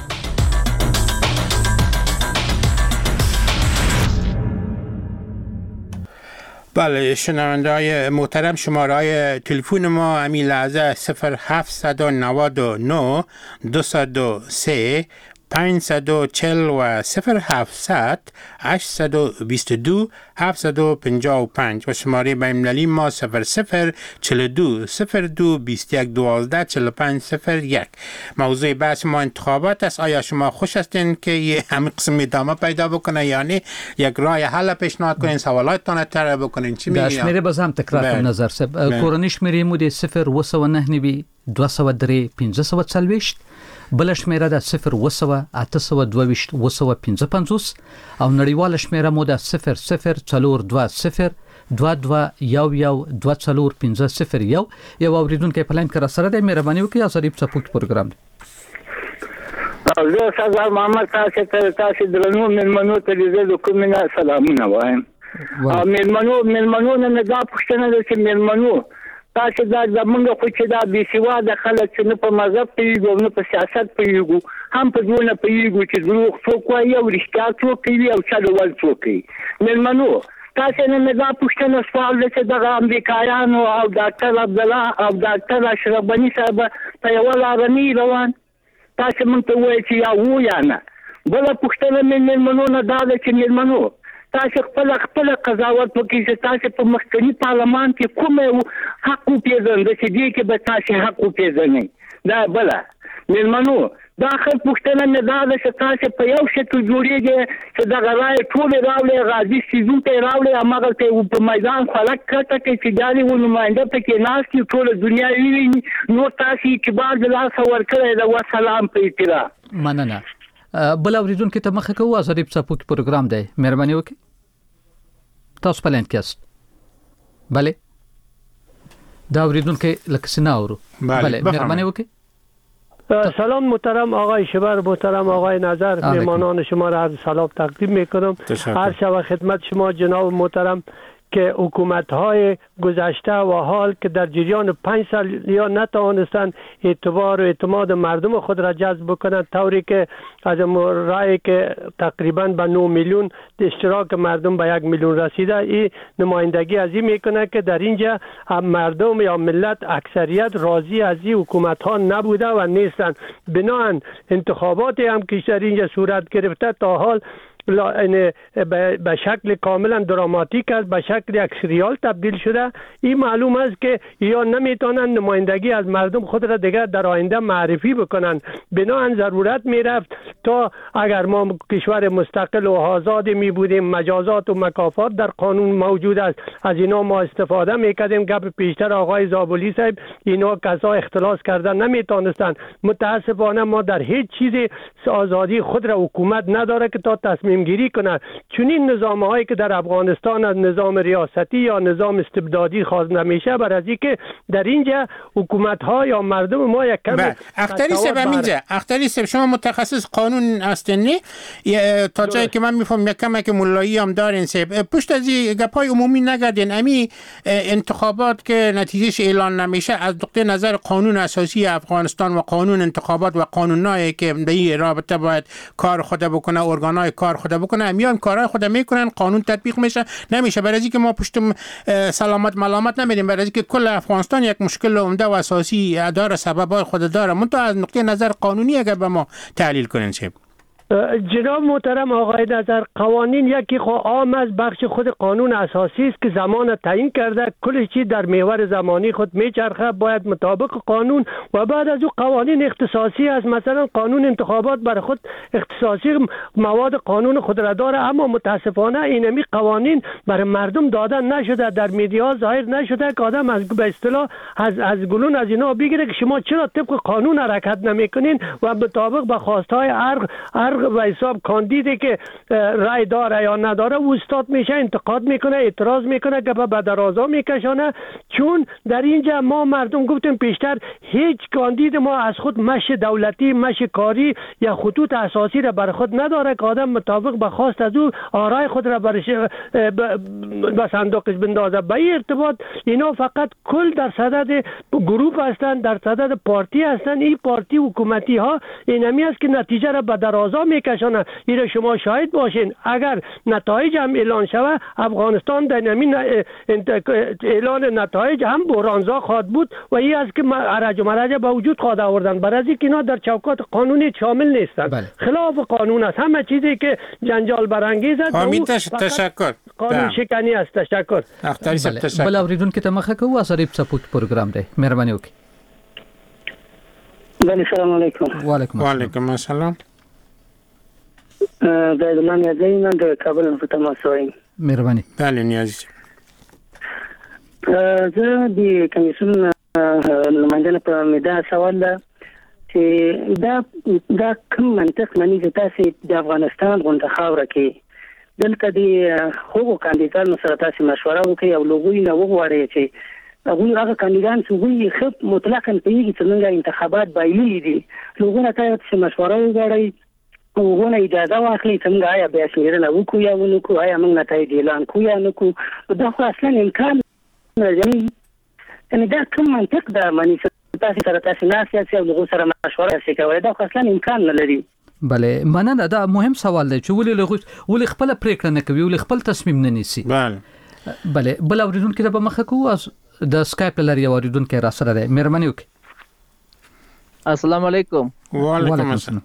بله شنونده‌های محترم، شماره‌های تلفن ما همین لحظه 0799 203 540 و 0700 822 755 و شماره بین‌المللی ما 0042 02 21 12 45 01. موضوع بحث ما انتخابات است. آیا شما خوش هستین که یه همین قسم ادامه پیدا بکنه یا نه؟ یک راه حل پیشنهاد کنین، سوالاتتان طرح بکنین. چی میگین؟ شمیره باز هم تکرار کنم نظر صاحب. کورنی شمیره مو د 0 203 540 بل شمیره د 0 822 255 او نړیواله شمیره مو د 0042 22 یو 2450 یو اوریدونکو په لاین کې را سره د مهرباني وکړئ ازادي په پروګرام دی. زه سردار محمد تاسو درنو مېلمنو ته د کومه سلامونه وایم. او مېلمنو نه دا پښتنه ده چې مېلمنو تاسو دا زمونږ خو چې دا بي سواده خلک چې نه په مذهب پیږي نه په سیاست پیږي، هم په ځونه پیږي چې دروغ څوک وایي او رښتیا څوک کوي او چا ډول څوک کوي. مېلمنو تاسو نه دا پښتنه سوال ده چې د امریکایانو او ډاکټر عبدالله او ډاکټر اشرف غني صاحب په یو لار نه روان، تاسو مونږ ته وایي چې یا و یا نه. بل پښتنه مېلمنو نه دا ده چې مېلمنو تاسو خپل قضاوت وکړئ چې تاسو په مخکنی پارلمان کې کوم حق پیژندل چې دې کې به تاسو حق پیژنئ. دا بل مېلمنو دا خپل پښتنه نه دا چې تاسو په یو شکل جوړیږي چې دا غوړای ټول راولې غازی سيزو ته راولې امغه ته په میدان خلک کته کې چې دالي و نماینده ته کې ناس کې ټول دنیا ویني، نو تاسو چې بعد لا څور کړی دا وسلام په اطلاع مننه. بل اوریدونکو ته مخه کوو ازادي په پروګرام دی، مهرباني وکړئ تاسو په لاین کې است. بله دا اوریدونکو لکه سناورو. بله مهرباني وکړئ. سلام محترم آقای شبر، محترم آقای نظر، مهمانان شما را عرض سلام تقدیم میکنم. هر شب خدمت شما جناب محترم که حکومت‌های گذشته و حال که در جریان 5 سال یا نتوانستند اعتبار و اعتماد مردم خود را جذب بکنند، طوری که از رأی که تقریبا به 9 میلیون اشتراک مردم به 1 میلیون رسیده، این نمایندگی از این میکنه که در اینجا مردم یا ملت اکثریت راضی از این حکومت‌ها نبوده و نیستند. بنابراین انتخاباتی هم که در اینجا صورت گرفته تا حال به شکل کاملا دراماتیک است، به شکل یک سریال تبدیل شده. این معلوم است که یا نمیتونن نمایندگی از مردم خود را دیگر در آینده معرفی بکنن. بنابراین ضرورت میرفت تا اگر ما کشور مستقل و آزادی می بودیم، مجازات و مکافات در قانون موجود است، از اینا ما استفاده میکردیم. گپ پیشتر آقای زابلی صاحب اینا کسا اختلاس کردن نمیتونستن. متاسفانه ما در هیچ چیزی آزادی خود را حکومت نداره که تا تصمیم تصمیم گیری کنه. چون این نظام هایی که در افغانستان از نظام ریاستی یا نظام استبدادی خواسته نمیشه، برای از اینکه در اینجا حکومت ها یا مردم ما یک کم اختری سب اینجا اختری سب شما متخصص قانون هستین تا جایی که من میفهم یک کم که مولایی هم دارین سب پشت از این گپای عمومی نگردین. امی انتخابات که نتیجهش اعلان نمیشه از نقطه نظر قانون اساسی افغانستان و قانون انتخابات و قانونایی که در این رابطه باید کار خود بکنه، ارگانای کار خود بکنه، میان کارهای خود میکنن، قانون تطبیق میشه نمیشه. برای اینکه ما پشت سلامت ملامت نمیدیم، برای اینکه کل افغانستان یک مشکل عمده و اساسی داره، سببای خود داره. من تو از نقطه نظر قانونی اگر به ما تحلیل کنین چه؟ جناب محترم آقای نظر، قوانین یکی عام از بخش خود قانون اساسی است که زمان تعیین کرده، کل چیز در محور زمانی خود میچرخه، باید مطابق قانون. و بعد از او قوانین اختصاصی است، مثلا قانون انتخابات برای خود اختصاصی مواد قانون خود را داره، اما متاسفانه اینمی قوانین برای مردم داده نشده، در میدیا ظاهر نشده که آدم از به اصطلاح از گلون از اینا بگیره که شما چرا طبق قانون حرکت نمیکنین و مطابق به خواستهای ارغ و حساب کاندیدی که رای داره یا نداره او استاد میشه، انتقاد میکنه، اعتراض میکنه که به درازا میکشانه. چون در اینجا ما مردم گفتیم پیشتر هیچ کاندید ما از خود مش دولتی، مش کاری یا خطوط اساسی را بر خود نداره که آدم مطابق به خواست از او آرای خود را به صندوقش بندازه. به این ارتباط اینا فقط کل در صدد گروپ هستند، در صدد پارتی هستند. این پارتی حکومتی ها اینمی است که نتیجه را به درازا میکشانه. این شما شاهد باشین، اگر نتایج هم اعلان شوه افغانستان در همین اعلان نتایج هم بحرانزا خواهد بود و این است که عرج و مرج به وجود خواهد آوردن، برای اینکه اینا در چوکات قانونی شامل نیستند. خلاف قانون است، همه چیزی که جنجال برانگیز است تشکر قانون شکنی است. تشکر اختری صاحب، تشکر. بل اوریدونکو ته مخه کوو اسریب سپورت پروګرام دی، مهرباني وکړئ. السلام علیکم. وعلیکم السلام. د زمان یادین د کابل په تماس وایم. مهرباني. بله نیازی. زه د کمیسیون نماینده په مدا سوال ده چې دا کوم منطق منی چې تاسو د افغانستان غونډه خاوره کې دلته د هغو کاندیدانو سره تاسو مشوره وکړئ او لوګوي نه وغواړئ چې هغه کاندیدان چې وایي خپ مطلقاً په یوه څنګه انتخابات بایلي دي لوګونه تاسو مشوره وکړئ وګونه اجازه واخلي څنګه آیا بیا شمیرنه وکړو یا ونکړو، آیا موږ نتایج اعلان کوو یا نه کوو. دا خو اصلا امکان نه لري. یعنې دا کوم منطق ده مني تاسو سره تاسو نه سیاسي او هغو سره مشوره شي کولی، دا خو اصلا امکان نه لري. بله مننه، دا مهم سوال دی چې ولې خپل پریکړه نه کوي، ولې خپل تصمیم نه نیسي. بله بل اوریدونکو ته به مخه کوو د سکایپ لري اوریدونکو را سره دی، مهرباني وکړئ. السلام علیکم. وعلیکم السلام.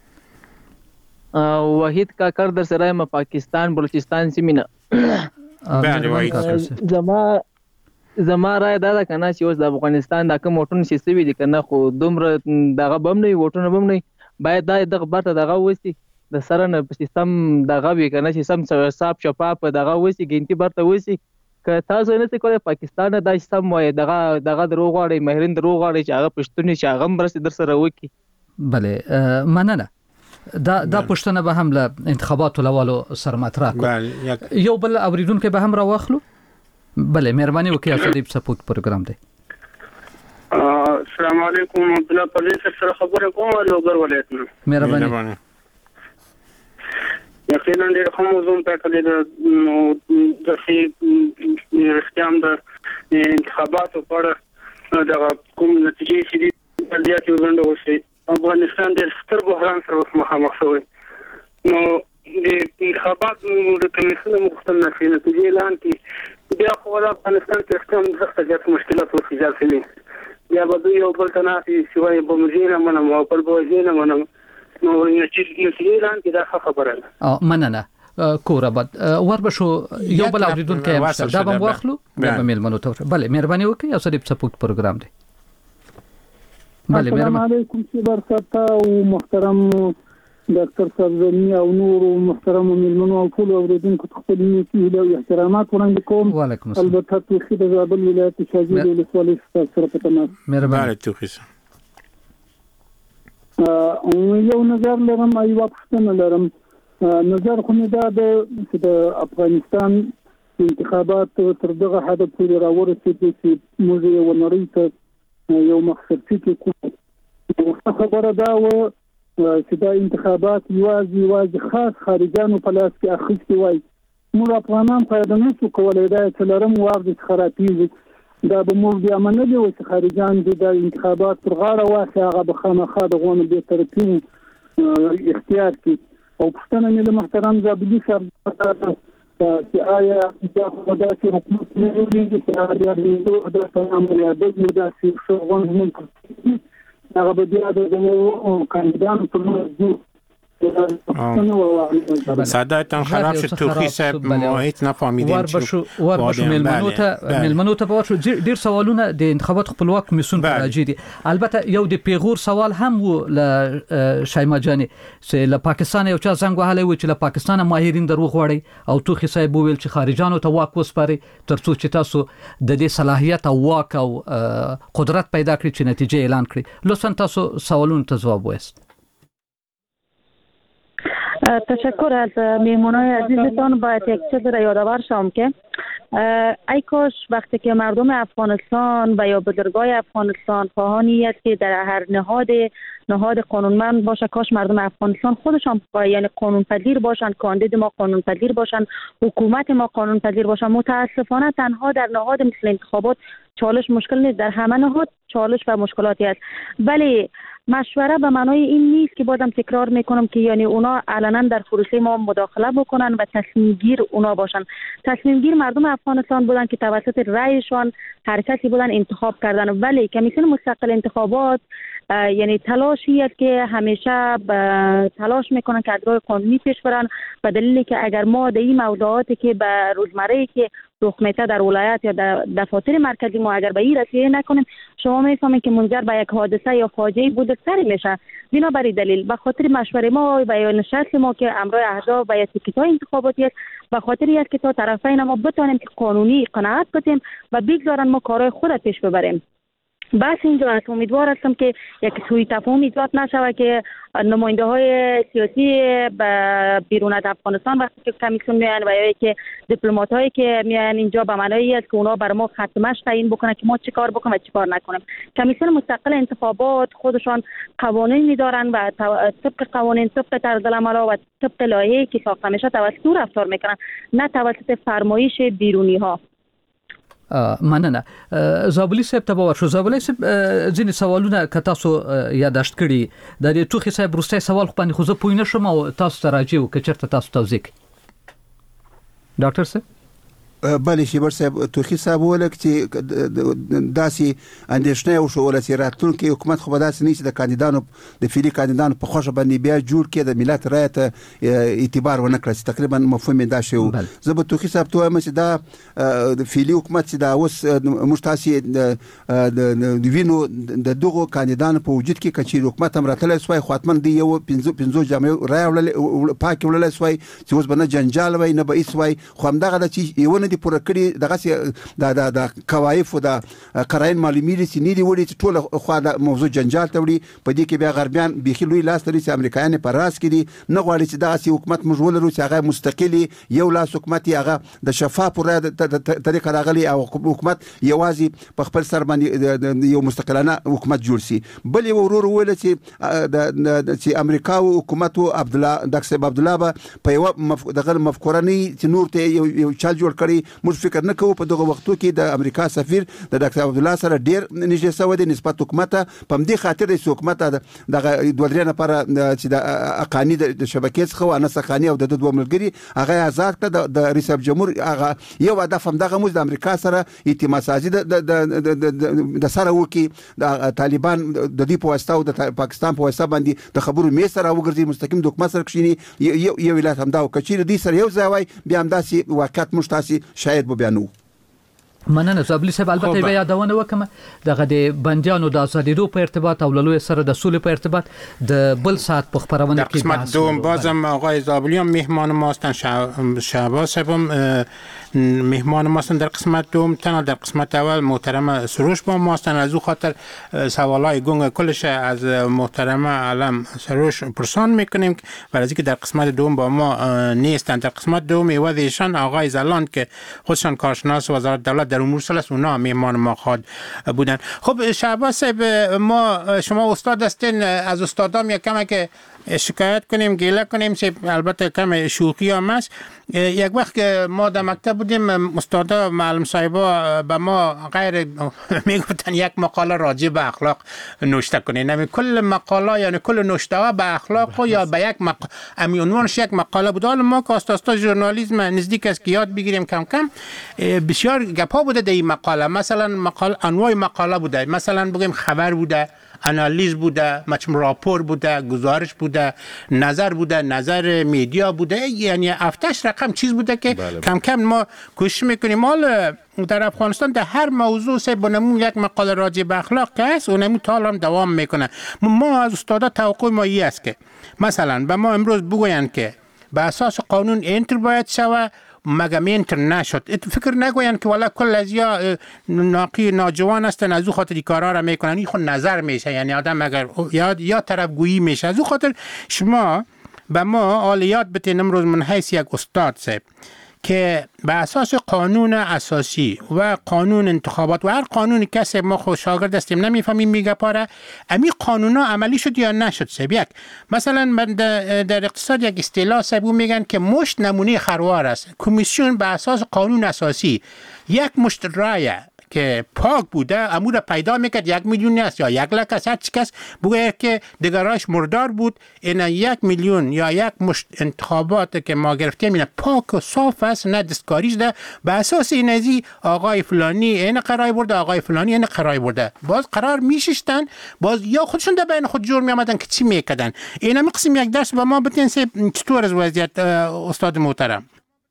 وحید کاکر در سره م پاکستان بلوچستان سیمینه. بله وحید. زما رای دا ده کنه چې اوس د افغانستان د کوم وټون شي سوي دي کنه خو دومره دغه بم نه وټونه بم نه باید دغه برته دغه وسی د سره نه سیستم دغه وی کنه چې سم صاحب شفاف دغه وسی ګینتی برته وسی که تاسو نه څه کوله پاکستان د سم وای دغه دروغ غواړي مهرین دروغ غواړي چې هغه پښتوني چې هغه مرسته در سره وکی. بله مننه. دا پښتنه به هم له انتخاباتو لوالو سره مطرح کړو. یو بل اوریدونکو به هم راوخلو. بله مهرباني وکړئ، اسریب سپورت پروګرام دی. السلام علیکم. عبد الله پروین سره خبره کوم لوګر ولایت نه. مهرباني. یقینا ډېر کوم موضوع په کله د رښتیام د انتخاباتو په اړه د کوم نتیجې چې د بلدیاتي وګړو وشي افغانستان ډېر ستر بحران سره مخامخ شوی. نو د انتخاباتو د کمیسیون مختلف نتیجې اعلان کړي بیا خو د افغانستان کې څومره سخت جات مشکلات ورسېږي چې بیا به دوی یو بل ته ناسي سوای بمجینه منم او بل بوجینه منم. نو نتیجې اعلان کړي دا خبره ده. مننه کورابد وربشو یو بل اوریدونکو هم دا به واخلو بیا به میلمنو ته. بله مهرباني وکړئ، اسریب سپورت پروګرام دی. بله السلام علیکم سیبر صاحب او محترم ډاکټر صاحب زمي او نور محترم میلمنو او ټول اوریدونکو ته خپل نیکی او احترامات وړاندې کوم. وعلیکم السلام. البته توخی د زابل ولایت شاجوی ولسوالۍ سره په تماس. مهرباني. توخی یو نظر لرم، یو پوښتنه لرم. نظر خو مې دا د افغانستان انتخابات تر دغه حد پورې راورسېدل چې موږ یو نړۍ ته یو مقصد کې کوو. خبره دا و چې دا انتخابات یوازې خاص خارجانو په لاس کې اخیستي وای. موږ افغانان پیدا نه شو کولای دا څلورم وار د خرابېږي. دا به موږ بیا منلي و چې خارجان دي د انتخابات پر غاړه واخلي، هغه به خامخا د غونو بېطرفي اختیار کړي. او پوښتنه مې له محترم زابلي صاحب چې آیا دا خو داسې حکومت نه جوړېږي چې هغه د سلام علیکم داسې ښه غونډ نه هغه به بیا د کاندیدانو پر مخ صدایتان خراب شد. توخی صاحب ما هیچ نفهمیدیم ملمنو ته ورشو. ډیر سوالونه د انتخابات خپلواک کمیسیون راځي دي. البته یو د پیغور سوال هم و ل شایما جانی چې له پاکستان یو چا زنګ وهلی و چې له پاکستان ماهرین دروغ وړي او توخی صاحب ویل چې خارجانو ته واک وسپاري ترڅو چې تاسو د دې صلاحیت او واک او قدرت پیدا کړئ چې نتیجه اعلان کړي. لطفا تاسو سوالونو ته ځواب وایست. تشکر از مهمانای عزیزتان. باید یک چیز را یادآور شوم که ای کاش وقتی که مردم افغانستان و یا بزرگای افغانستان خواهانی است که در هر نهاد قانونمند باشه، کاش مردم افغانستان خودشان یعنی قانون پذیر باشن، کاندید ما قانون پذیر باشن، حکومت ما قانون پذیر باشن. متاسفانه تنها در نهاد مثل انتخابات چالش مشکل نیست، در همه نهاد چالش و مشکلاتی است. ولی مشوره به معنای این نیست که بازم تکرار میکنم که یعنی اونا علنا در پروسه ما مداخله بکنن و تصمیم گیر اونا باشن. تصمیم گیر مردم افغانستان بودن که توسط رأیشان هر کسی بودن انتخاب کردن. ولی کمیسیون مستقل انتخابات یعنی تلاشی است که همیشه تلاش میکنن که از راه قانونی پیش برن، به دلیلی که اگر ما در این موضوعاتی که به روزمره که رخ میده در ولایت یا در دفاتر مرکزی ما اگر به این رسیدگی نکنیم، شما میفهمید که منجر به یک حادثه یا فاجعه بزرگتر میشه. بنابر دلیل به خاطر مشوره ما و یا نشست ما که امروز احزاب و یا تیکت‌های انتخاباتی است، به خاطر است که تا طرفین ما بتونیم که قانونی قناعت کنیم و بگذارن ما کارهای خود پیش ببریم. بس اینجا است. امیدوار هستم که یک سوء تفاهم ایجاد نشود که نماینده های سیاسی بیرون از افغانستان وقتی که کمیسیون میان و یا که دیپلمات هایی که میان اینجا به معنای است که اونا بر ما خطمش تعیین بکنن که ما چه کار بکنیم و چه کار نکنیم. کمیسیون مستقل انتخابات خودشان قوانین می‌دارن و طبق قوانین، طبق طرزالعمل و طبق لایحه‌ای که ساخته میشه توسط او رفتار میکنن، نه توسط فرمایش بیرونی ها. مننه. زابلی صاحب ته ورشو. زابلی صاحب ځینې سوالونه که تاسو یاداشت کړي د توخی صاحب وروستی سوال خو باندې خو زه پوه نه شوم او تاسو ته راجع و که چېرته تاسو توضیح کړئ. ډاکټر صاحب بله شیبر صاحب توخی صاحب ویل چې داسې اندېښنه وشوله چې راتلونکي حکومت خو به داسې نه چې د کاندیدانو د فعلي کاندیدانو په خوښه باندې بیا جوړ کړي، د ملت رایې ته اعتبار ونه کړي. تقریبا مفهوم یې دا شی و. زه به توخی صاحب ته وایم چې دا د فعلي حکومت چې دا اوس موږ تاسې د وینو د دغو کاندیدانو په وجود کې که چیرې حکومت هم راتلی سوی خو حتما د یو پنځو جامعو رایې پاکې وړلی سوی چې اوس به نه جنجال وی نه به هېڅ وی، خو همدغه ده چې یو نه دي پوره کړي. دغه د کوایف او د قراین معلومیږي چې نه دي وړي چې ټوله خوا د موضوع جنجال ته وړي. په دې کې بیا غربیان بیخي لوی لاس لري چې امریکایان په راس کې دي، نه غواړي چې دغسې حکومت موږ ولرو چې هغه مستقل یو لاس حکومت هغه د شفاف طریقه راغلی او حکومت یوازې په خپل سر باندې یو مستقلانه حکومت جوړ شي. بل یو ورور ویل چې امریکا او حکومت او ډاکټر عبدالله به په یو دغه مفکوره نه چې نور ته یو چل جوړ کړي. موږ فکر نه کوو په دغه وختو کې د امریکا سفیر د ډاکټر عبدالله سره ډیر نږدې شوی دی نسبت حکومت ته. په همدې خاطر چې حکومت دغه دوه درې نفره چې د اقاني د شبکې څخه انس اقاني او د دوه ملګري هغه آزاد کړه. د رئیس جمهور هغه یو هدف هم دغه موږ د امریکا سره اتحاد سازي د سره وکي، د طالبان د دې په واسطه او د پاکستان په واسطه باندې د خبرو مې سره وګرځي، مستقیم د حکومت سره کښینی. یو ولایت هم دا کچیر دي سره یو ځای بیا هم داسې واقعیت موږ تاسې شاید به بیانو. مننه زابلی صاحب. البته بیا یادونه وکم دغه د بندیانو د ازادېدو په ارتباط او لوی سره د سولې په ارتباط د بل ساعت په خبرونه کې قسمت دوم بازم آقای زابلی هم مهمان ما هستن، شهباز صاحب هم مهمان ما هستن در قسمت دوم. تنها در قسمت اول محترم سروش با ما هستن، از او خاطر سوالای گنگ کلش از محترم علم سروش پرسان میکنیم ولی از اینکه در قسمت دوم با ما نیستن. در قسمت دوم ایوازشان آقای زلاند که خودشان کارشناس وزارت دولت در امور سلس اونا مهمان ما خواد بودن. خب شهباز صاحب، ما شما استاد هستین، از استادام یک کمه که شکایت کنیم گیله کنیم که البته کم شوخی هم است. یک وقت که ما در مکتب بودیم استادا معلم صاحبا به ما غیر میگفتن یک مقاله راجع به اخلاق نوشته کنین، یعنی کل مقاله یعنی کل نوشته ها به اخلاق یا به یک عنوانش یک مقاله بود. حالا ما که اساسا ژورنالیسم نزدیک است که یاد بگیریم کم کم، بسیار گپا بوده در این مقاله. مثلا انواع مقاله بوده، مثلا بگیم خبر بوده، انالیز بوده، راپور بوده، گزارش بوده، نظر بوده، نظر میدیا بوده، یعنی افتش رقم چیز بوده که کم کم ما کوشش میکنیم. حالا در افغانستان در هر موضوع سه بنمون یک مقاله راجع به اخلاق که هست اونمون تا هم دوام میکنه. ما از استادا توقع ما این است که مثلا به ما امروز بگویند که به اساس قانون اینتر باید شوه، مگه اینتر نشد. فکر نگوین که والا کل از یا ناقی ناجوان هستن از او خاطر کارا را میکنن، این خود نظر میشه، یعنی آدم اگر یا طرف گویی میشه. از او خاطر شما به ما آلیات بتین امروز من حیث یک استاد صاحب که به اساس قانون اساسی و قانون انتخابات و هر قانونی کسی ما خود شاگرد هستیم نمیفهمیم میگه پاره امی قانونا عملی شد یا نشد. سب یک مثلا در اقتصاد یک اصطلاح سبو میگن که مشت نمونه خروار است. کمیسیون به اساس قانون اساسی یک مشت رایه که پاک بوده امور پیدا میکرد 1 میلیون است یا 1 لک است، هر چی کس بگه که دگراش مردار بود، این 1 میلیون یا 1 مشت انتخابات که ما گرفتیم این پاک و صاف است، نه دستکاریش ده. به اساس این ازی آقای فلانی این قرار برده، آقای فلانی این قرار برده، باز قرار میششتن، باز یا خودشون ده بین خود جور میامدن که چی میکردن. این هم قسم یک درس به ما بتین چطور از وضعیت استاد محترم.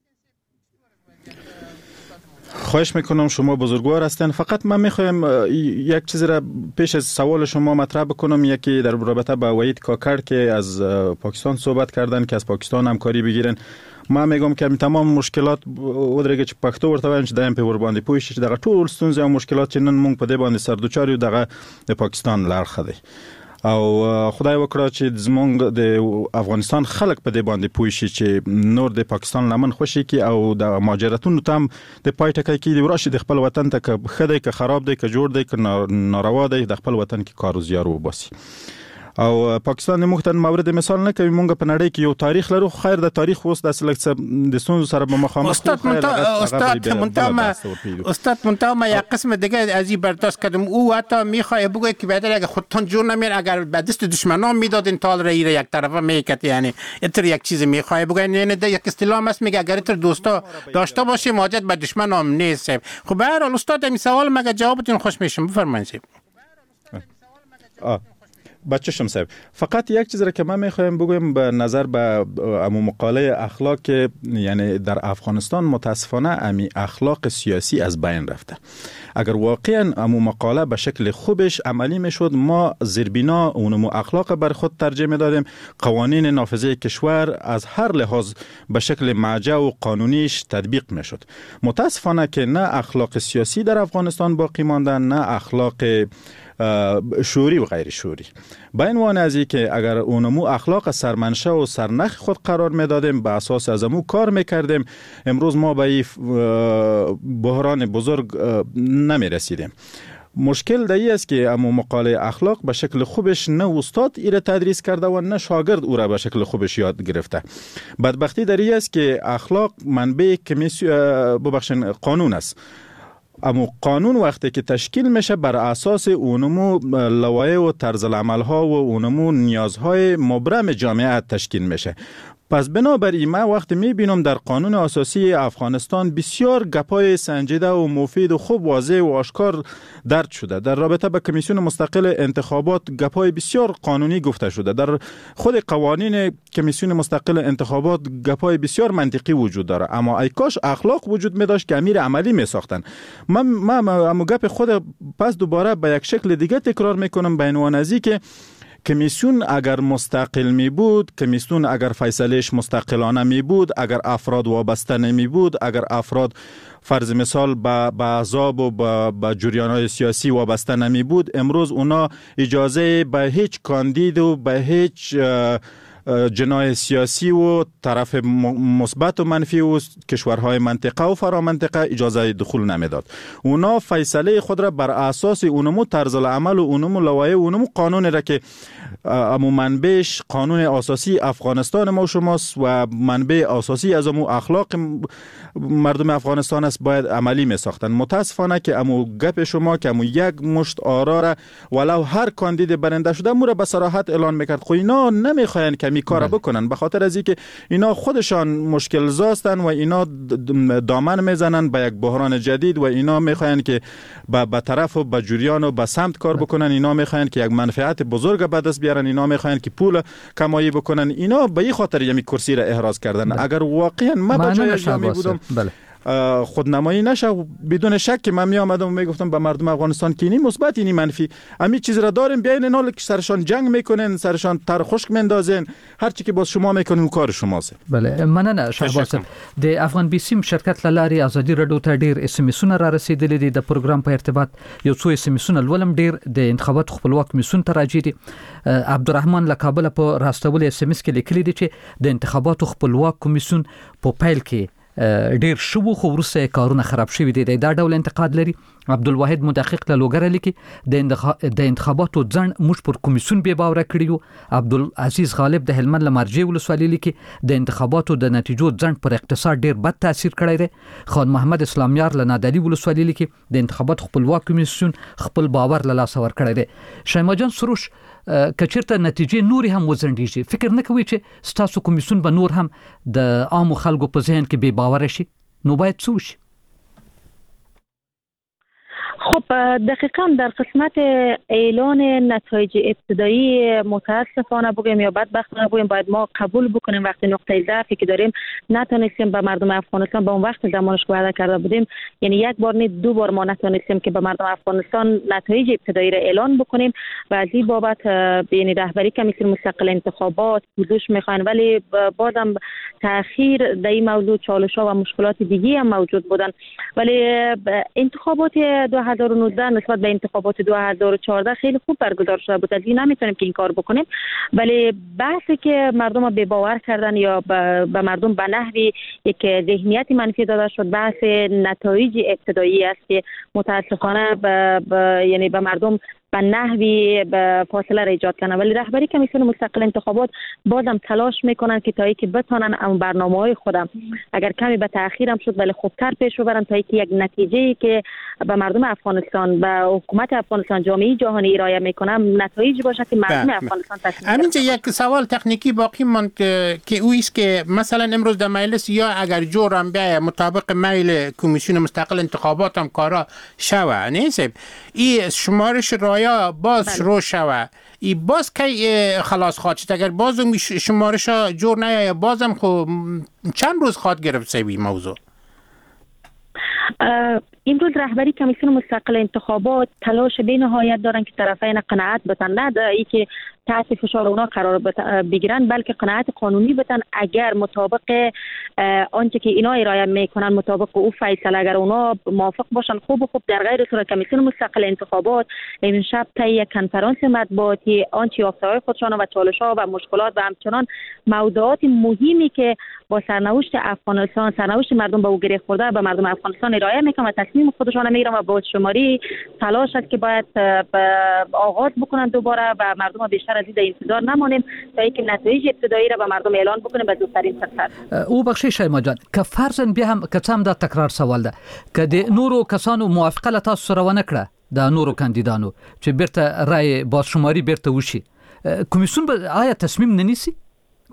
خواهش میکنم، شما بزرگوار هستین. فقط من میخوایم یک چیزی را پیش از سوال شما مطرح بکنم. یکی در رابطه با وحید کاکر که از پاکستان صحبت کردن که از پاکستان همکاری بگیرن. ما میگم که تمام مشکلات ودرګه چې پښتو ورته وایم چې دایم په ور باندې پوه شي چې دغه ټول ستونزې او مشکلات چې نن موږ په دې باندې سر دوچار یو دغه د پاکستان لارښه دی او خدای وکړه چې زمونږ د افغانستان خلک په دې باندې پوه شي چې نور د پاکستان لمن خوشي کی او د مهاجرتونو تام د پای ټکی کې دی ورشي د خپل وطن ته که خدای که خراب دی که جوړ دی که ناروا دی د خپل وطن کې کار زیار وباسي. او پاکستان موږ ته مورد مثال نه کوي. موږ په نړۍ کې یو تاریخ لرو، خیر د تاریخ اوس د سلکت د ستونزو سره به مخامخ. استاد منتها یک قسم دیگه از این برداشت کردم، او حتی میخواد بگه که بعد اگر خودتون جور نمیر اگر به دست دشمنان میدادین تال را یک طرفه میکرد، یعنی اتر یک چیز میخواد بگه، یعنی یک اصطلاح است میگه اگر اتر دوستا داشته باشیم حاجت به دشمن هم نیست. خب به هر حال استاد این سوال مگه جوابتون خوش میشم، بفرمایید. بچه شم صاحب، فقط یک چیز را که من میخوایم بگویم به نظر به امو مقاله اخلاق که یعنی در افغانستان متاسفانه امی اخلاق سیاسی از بین رفته. اگر واقعا امو مقاله به شکل خوبش عملی میشد ما زیربینا اونمو اخلاق بر خود ترجمه میدادیم، قوانین نافذه کشور از هر لحاظ به شکل مرجع و قانونیش تطبیق میشد. متاسفانه که نه اخلاق سیاسی در افغانستان باقی ماندن، نه اخلاق شوری و غیر شوری. با عنوان از این که اگر اونمو اخلاق سرمنشأ و سرنخ خود قرار میدادیم، به اساس از امو کار میکردیم، امروز ما به این بحران بزرگ نمی رسیدیم. مشکل دایی است که امو مقاله اخلاق به شکل خوبش نه استاد ایره تدریس کرده و نه شاگرد او را به شکل خوبش یاد گرفته. بدبختی در این است که اخلاق منبع قانون است. اما قانون وقتی که تشکیل میشه بر اساس اونمو لوایح و طرز العمل ها و اونمو نیازهای مبرم جامعه تشکیل میشه. پس بنابراین من وقتی میبینم در قانون اساسی افغانستان بسیار گپای سنجیده و مفید و خوب واضح و آشکار درج شده. در رابطه با کمیسیون مستقل انتخابات گپای بسیار قانونی گفته شده. در خود قوانین کمیسیون مستقل انتخابات گپای بسیار منطقی وجود داره، اما ای کاش اخلاق وجود می داشت که امیر عملی می ساختن. من اما گپ خود پس دوباره به یک شکل دیگه تکرار میکنم به عنوان ازی که کمیسیون اگر مستقل می بود، کمیسیون اگر فیصلهش مستقلانه می بود، اگر افراد وابسته نمی بود، اگر افراد فرض مثال به احزاب و به جریان‌های سیاسی وابسته نمی بود، امروز اونا اجازه به هیچ کاندید و به هیچ جناح سیاسی و طرف مثبت و منفی و کشورهای منطقه و فرامنطقه اجازه دخول نمیداد. اونا فیصله خود را بر اساس اونمو طرز العمل و اونمو لوایح و اونمو قانون را که امو منبعش قانون اساسی افغانستان ما و شماست و منبع اساسی از امو اخلاق مردم افغانستان است باید عملی می ساختن. متاسفانه که امو گپ شما که امو یک مشت آرا را ولو هر کاندید برنده شده مو را به صراحت اعلان میکرد. خو اینا نمیخواین که می کار بکنن، به خاطر از اینکه اینا خودشان مشکل زاستن و اینا دامن میزنن به یک بحران جدید و اینا میخواین که به طرف و به جریان و به سمت کار بکنن. اینا میخواین که یک منفعت بزرگ به دست بیارن، اینا میخواین که پول کمایی بکنن. اینا به این خاطر یمی کرسی را احراز کردن. اگر واقعا ما با جای جامعه بودم خودنمایی نشه، بدون شک که من می آمدم و میگفتم به مردم افغانستان که اینی مثبت اینی منفی همین چیز را داریم، بیاین اینا که سرشان جنگ میکنن، سرشان تر خشک مندازن، هر چی که باز شما میکنین کار شماست. بله مننه شهباز. د افغان بیسیم شرکت لاري ازادي رادیو ته ډیر اس ام اسونه را رسیدلې دي. د پروګرام په ارتباط یو څو اس ام اسونه ولم ډیر د انتخابات خپلواک کمیسیون ته راځي دي. عبدالرحمن لکابل په راستول اس ام اس کې لیکلي دي چې د انتخابات خپلواک کمیسیون په پیل کې ډیر شو خو ورسره کارونه خراب شوی دي. دا ډول انتقاد لري. عبدالواحد مدقق له لوګر لیکي د انتخاباتو ځن موږ پر کمیسیون به باور کړیو. عبدالعزیز غالب د هلمند لمرجې ولسوالۍ لیکي د انتخاباتو د نتیجو ځن پر اقتصاد ډیر بد تاثیر کړی دی. خان محمد اسلامیار له نادعلي ولسوالۍ لیکي د انتخابات خپلواک کمیسیون خپل باور له لاس ور کړی دی. شایماجان سروش کچیرته نتیجې نور هم وزندیږي، فکر نه کوي چې ستاسو کمیسیون به نور هم د عام خلکو په ذهن کې بے باور شي؟ نو باید څه وشي؟ خب دقیقا در قسمت اعلان نتایج ابتدایی متاسفانه بگیم یا بدبختانه بگیم باید ما قبول بکنیم وقتی نقطه ضعفی که داریم نتونستیم به مردم افغانستان به اون وقت زمانش وعده کرده بودیم، یعنی یک بار نه دو بار ما نتونستیم که به مردم افغانستان نتایج ابتدایی را اعلان بکنیم و از این بابت یعنی رهبری کمیسیون مستقل انتخابات پوزش میخواین، ولی بازم تاخیر در این موضوع چالش‌ها و مشکلات دیگه هم موجود بودن. ولی انتخابات 2019 نسبت به انتخابات 2014 خیلی خوب برگزار شده بود. از این نمیتونیم که این کار بکنیم، ولی بحثی که مردم به باور کردن یا به مردم به نحوی یک ذهنیت منفی داده شد بحث نتایج ابتدایی است که متاسفانه یعنی به مردم به نحوی به فاصله را ایجاد کنن. ولی رهبری کمیسیون مستقل انتخابات بازم تلاش میکنن که تا اینکه بتونن اون برنامه‌های خودم اگر کمی به تأخیر هم شد ولی خوبتر پیش ببرن تا اینکه یک نتیجه‌ای که به مردم افغانستان به حکومت افغانستان جامعه جهانی ارائه میکنن نتایج باشه که مردم افغانستان تصمیم. همینجا یک سوال تکنیکی باقی ماند که او است که مثلا امروز در مجلس یا اگر جورم به مطابق میل کمیسیون مستقل انتخابات هم کارا شوه نیست این شمارش رای باز شروع شوه ای باز که خلاص خواهد شد اگر باز شمارش جور نیایه بازم خب چند روز خواهد گرفت سوی موضوع. امروز رهبری کمیسیون مستقل انتخابات تلاش بی نهایت دارن که طرفین قناعت بتن، نه ای که تحت فشار اونا قرار بگیرن بلکه قناعت قانونی بتن. اگر مطابق آنچه که اینا ارائه میکنن مطابق او فیصله اگر اونا موافق باشن خوب در غیر صورت کمیسیون مستقل انتخابات این شب تا یک کنفرانس مطبوعاتی آنچه یافته‌های خودشان و چالش‌ها و مشکلات و همچنان موضوعات مهمی که با سرنوشت افغانستان سرنوشت مردم به او گره خورده به مردم افغانستان ارائه میکنن و تصمیم خودشان میگیرن و با شماری تلاش است که باید آغاز بکنن دوباره و مردم بیشتر از این انتظار نمانیم تا اینکه نتایج ابتدایی را به مردم اعلان بکنیم به زودترین فرصت. او بخشی شایما جان که فرضاً بیا هم که څه دا تکرار سوال ده که د نورو کسانو موافقه له تاسو سره ونه کړه د نورو کاندیدانو چې بیرته رای بازشماري بیرته وشي کمیسیون به آیا تصمیم نه نیسي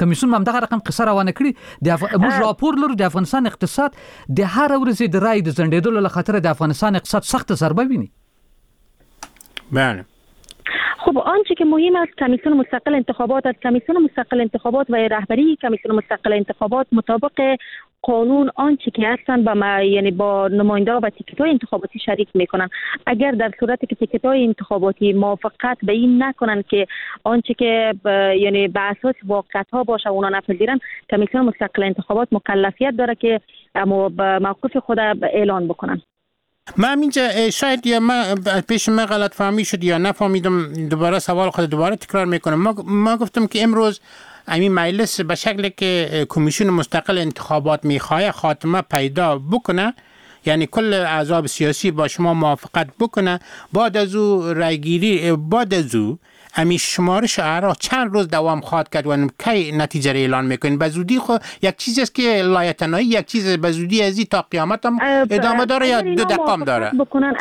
کمیسیون هم دغه رقم قصه روانه کړي د موږ راپور لرو د افغانستان اقتصاد د هر ورځې د رای د زندېدلو له خاطر د افغانستان اقتصاد سخت ضربه ویني. بله خب آنچه که مهم است کمیسیون مستقل انتخابات است. کمیسیون مستقل انتخابات و رهبری کمیسیون مستقل انتخابات مطابق قانون آنچه که هستند یعنی با نماینده و تیکت‌های انتخاباتی شریک میکنن. اگر در صورتی که تیکت‌های انتخاباتی موافقت به این نکنن که آنچه که یعنی به اساس واقعیت‌ها باشه اونا نپذیرن، کمیسیون مستقل انتخابات مکلفیت داره که موقف خود اعلان بکنن. من اینجا شاید یا من پیش من غلط فهمی شد یا نفهمیدم، دوباره سوال خود دوباره تکرار میکنم. ما گفتم که امروز همین مجلس به شکلی که کمیسیون مستقل انتخابات میخواه خاتمه پیدا بکنه، یعنی کل احزاب سیاسی با شما موافقت بکنه، بعد از او رایگیری، بعد از او همین شمارش آرا چند روز دوام خواهد کرد و کی نتیجه را اعلان میکنین؟ به زودی خود یک چیزی است که لایتنایی، یک چیز به زودی ازی تا قیامت هم ادامه داره یا 2 دقیقه داره؟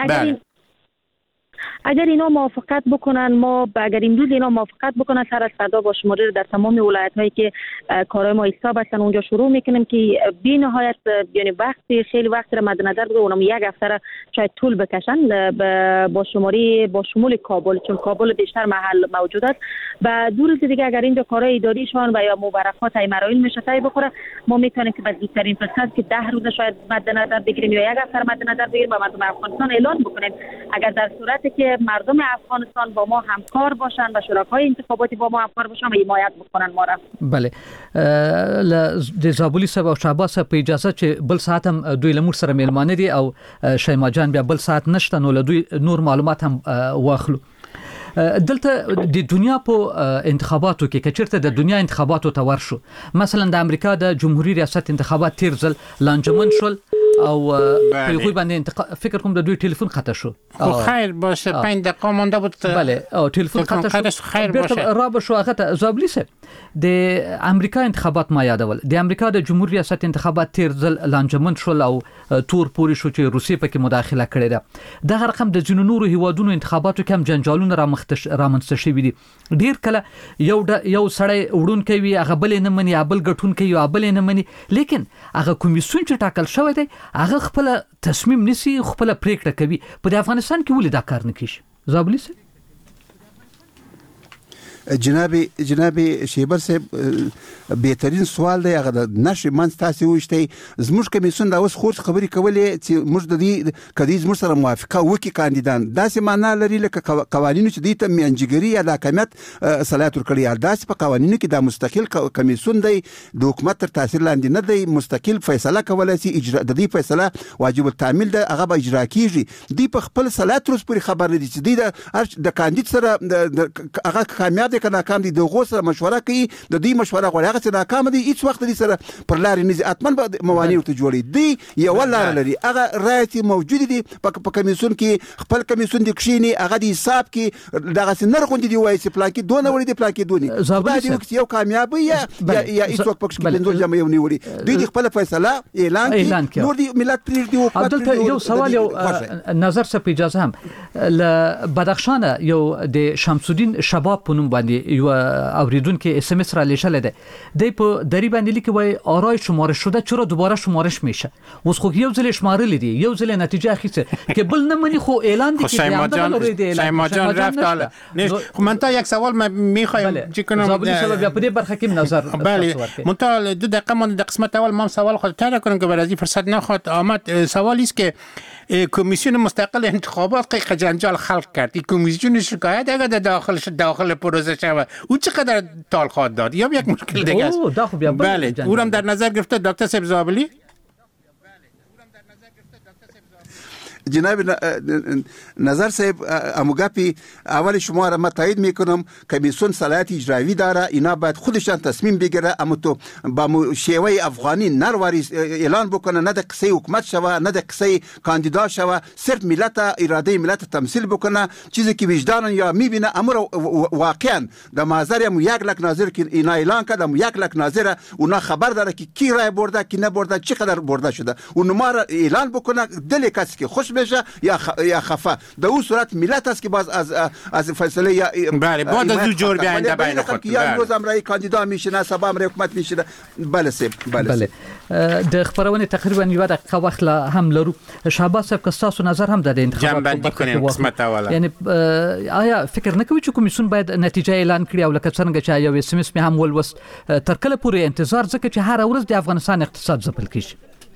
اگر اینا موافقت بکنن، ما اگر امروز اینا موافقت بکنن سر از فردا با شماری رو در تمام ولایت هایی که کارهای ما ایستاب هستن اونجا شروع میکنیم که بی نهایت یعنی وقتی خیلی وقت رو مد نظر بگه اونم 1 هفته را شاید طول بکشن با شماری با شمول کابل، چون کابل بیشتر محل موجود است. و 2 روز دیگه اگر اینجا کارهای اداریشان و یا مبارکات ای مراحل میشه تای بخوره، ما میتونیم که بزرگترین فرصت که 10 روز شاید مد نظر بگیریم یا 1 هفته مد نظر بگیریم و مردم افغانستان اعلان بکنیم. اگر در صورتی که مردم افغانستان با ما همکار باشن و شرکای انتخاباتی با ما همکار باشن و حمایت بکنن ما را. بله د زابلی صاحب او شعباس په اجازه چې بل ساعت هم دوی لمر سره میلمانه دي او شیما جان بیا بل ساعت نشته نو له دوی نور معلومات هم واخلو. دلته د دنیا په انتخاباتو کې کچرته د دنیا انتخاباتو ته ورشو، مثلا د امریکا د جمهوریت ریاست انتخابات تیر ځل لانجمن شول او په یوه باندې فکر کوم د دوی ټلیفون خطا شو. خیر باشه 5 دقیقه مونده بود. بله او ټلیفون خطا شو. خیر باشه را به شو هغه زابلی سه د امریکا انتخابات ما یادول. د امریکا د جمهوریت ریاست انتخابات تیر ځل لانجمن شول او تور پوری شو چې روسیې پکې مداخله کړې ده. دغه رقم د جنونو نورو هیوادونو انتخاباتو کې هم جنجالونه رامنځته شوي دي. ډیر کله یو سړی وړون کوي هغه بل نه مني، بل ګټون کوي او بل نه مني، لیکن هغه کمیسیون چې ټاکل شوی دی هغه خپل تصمیم نسی، خپل پریکړه کوي. په افغانستان کې ولې دا کار نه کیږي؟ زابلی سه جناب شیبر صاحب بهترین سوال دی. هغه د نشي منځ تاسو وشتي زموږ کمیسیون دا اوس خور خبري کولې چې موږ د دې کدي زموږ سره موافقه وکي کاندیدان داسې معنا لري لکه قوانینو چې د ته میانجګری یا د حکومت صلاحیت ورکړي. داسې په قوانینو کې د مستقل کمیسیون دی، د حکومت تر تاثیر لاندې نه دی، مستقل فیصله کولای شي. اجرا د دې فیصله واجب التعمیل ده، هغه به اجرا کیږي. دی په خپل صلاحیت روز پورې خبر دي چې د کاندید سره هغه کامیاب که ناکام دي، دغه سره مشوره کوي، د دې مشوره غواړي. هغه چې ناکام دي هیڅ وخت دې سره پر لارې نه ځي، اتمن به موانع ورته جوړي. دی یو لار لري، هغه رایې موجود دي په کمیسیون کې. خپل کمیسیون د کښینی هغه د حساب کې دغه سنر غونډې دی وایي چې پلان کې دونه وړي دي، پلان کې دونی خدای دې وکړي یو کامیاب یا هیڅ وخت پکې بنځول جمع یو نیولي. دوی خپل فیصله اعلان کړي، نور دی ملت پریږدي. او عبدالله یو سوال یو نظر څه په اجازه هم ل بدخشان یو د شمس الدین شباب په نوم باندې یو اوریدونکو اس ام اس را لېږل دی. د په دری باندې لیکي وای آرای شمارش شده چرا دوباره شمارش میشه؟ اوس خو یو ځل شمارل دي، یو ځل نتیجه اخیسته که بل نه منی خو اعلان دي که شیما جان رفت حالا. خب من تا یک سوال میخوایم چی کنم زابلی صاحب بیا په دې برخه کې نظر. بله من تا 2 دقیقه مونده د قسمت اول ما سوال خود تر کنم که برای فرصت نخواد آمد. سوالی است که کمیسیون مستقل انتخابات که جنجال خلق کرد، این کمیسیون شکایت اگر داخل پروسه شود او چقدر تال خواهد داد یا یک مشکل دیگه است؟ بله اونم در نظر گرفته دکتر صاحب زابلی. جناب نظر صاحب اموگاپی اول شما را من تایید میکنم. کمیسیون صلاحیت اجرایی داره، اینا باید خودشان تصمیم بگیره، اما تو با شیوه افغانی نرواری اعلان بکنه، نه د قصه حکومت شوه نه د قصه کاندیدا شوه، صرف ملت اراده ملت تمثیل بکنه، چیزی که وجدان یا میبینه. امر واقعا د محضر هم 1 لک ناظر که اینا اعلان کرد، 1 لک ناظر اونا خبر داره که کی رای برده کی نه برده، چقدر برده شده، اون ما را اعلان بکنه. دل کسی که خوش خوش بشه یا خفه در اون صورت ملت است که باز از فیصله یا بله بعد از جور بیاینده بین خود یا روز امرای کاندیدا میشنه سبا امرای حکومت میشنه بله سیب بله د خبرونه تقریبا یو دقیقه وخت هم لرو. شهباز صاحب که تاسو نظر هم د انتخابات په کنه قسمت اوله یعنی آیا فکر نه کوي چې کمیسیون باید نتیجه اعلان کړي او لکه څنګه چې یو اس ام اس هم ولوس تر کله پورې انتظار ځکه چې هر ورځ د افغانستان اقتصاد ځپل کیږي؟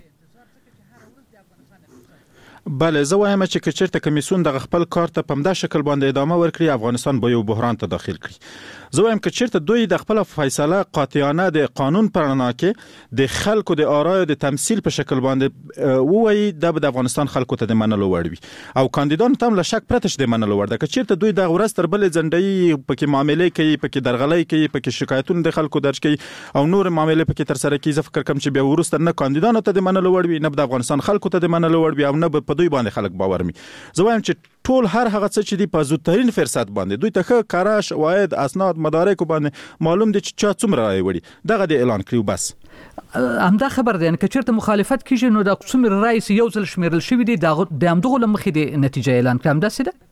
بله زه وایم چې کچېرته کمیسیون د خپل کار ته په مده شکل باندې ادامه ورکړي افغانستان به یو بحران ته داخل کړي. زه وایم کچېرته دوی د خپل فیصله قاطعانه د قانون پر رڼا کې د خلکو د آرای د تمثيل په شکل باندې وایي د افغانستان خلکو ته د منلو وړ وي او کاندیدان تم له شک پرته د منلو وړ ده. کچېرته دوی د ورځ تر بلې ځنډي پکې معاملې کوي پکې درغلۍ کوي پکې شکایتونه د خلکو درج کوي او نور معاملې پکې تر سره کوي. زه فکر کوم چې بیا ورسته نه کاندیدانو ته د منلو وړ وي نه د افغانستان خلکو ته د منلو وړ وي او نه په دوی باندې خلک باور مي. زه وایم چې ټول هر هغه څه چې دی په زودترین فرصت باندې دوی ته ښه کارا شواهد اسناد مدارک باندې معلوم دي چې چا څومره راي وړي دغه د اعلان کړیو بس همدا خبر دی. که چیرته مخالفت کیږي نو د څومره رئیس یو ځل شمیرل شوی دی د همدغه لمخې د نتیجه اعلان کړم داسې ده.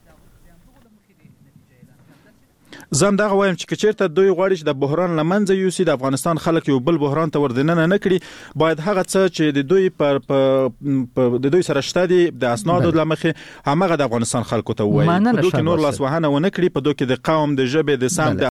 زم دغه وایم چې کچېرته دوی غواړي چې د بحران لمنځه یوسي د افغانستان خلک یو بل بحران ته وردننه نه کړي باید هغه څه چې د دوی پر د دوی سره شته دي د اسنادو لمخې همغه د افغانستان خلکو ته وایي په دوی کې نور لاس وهنه ونه کړي په دوی کې د قوم د ژبې د سم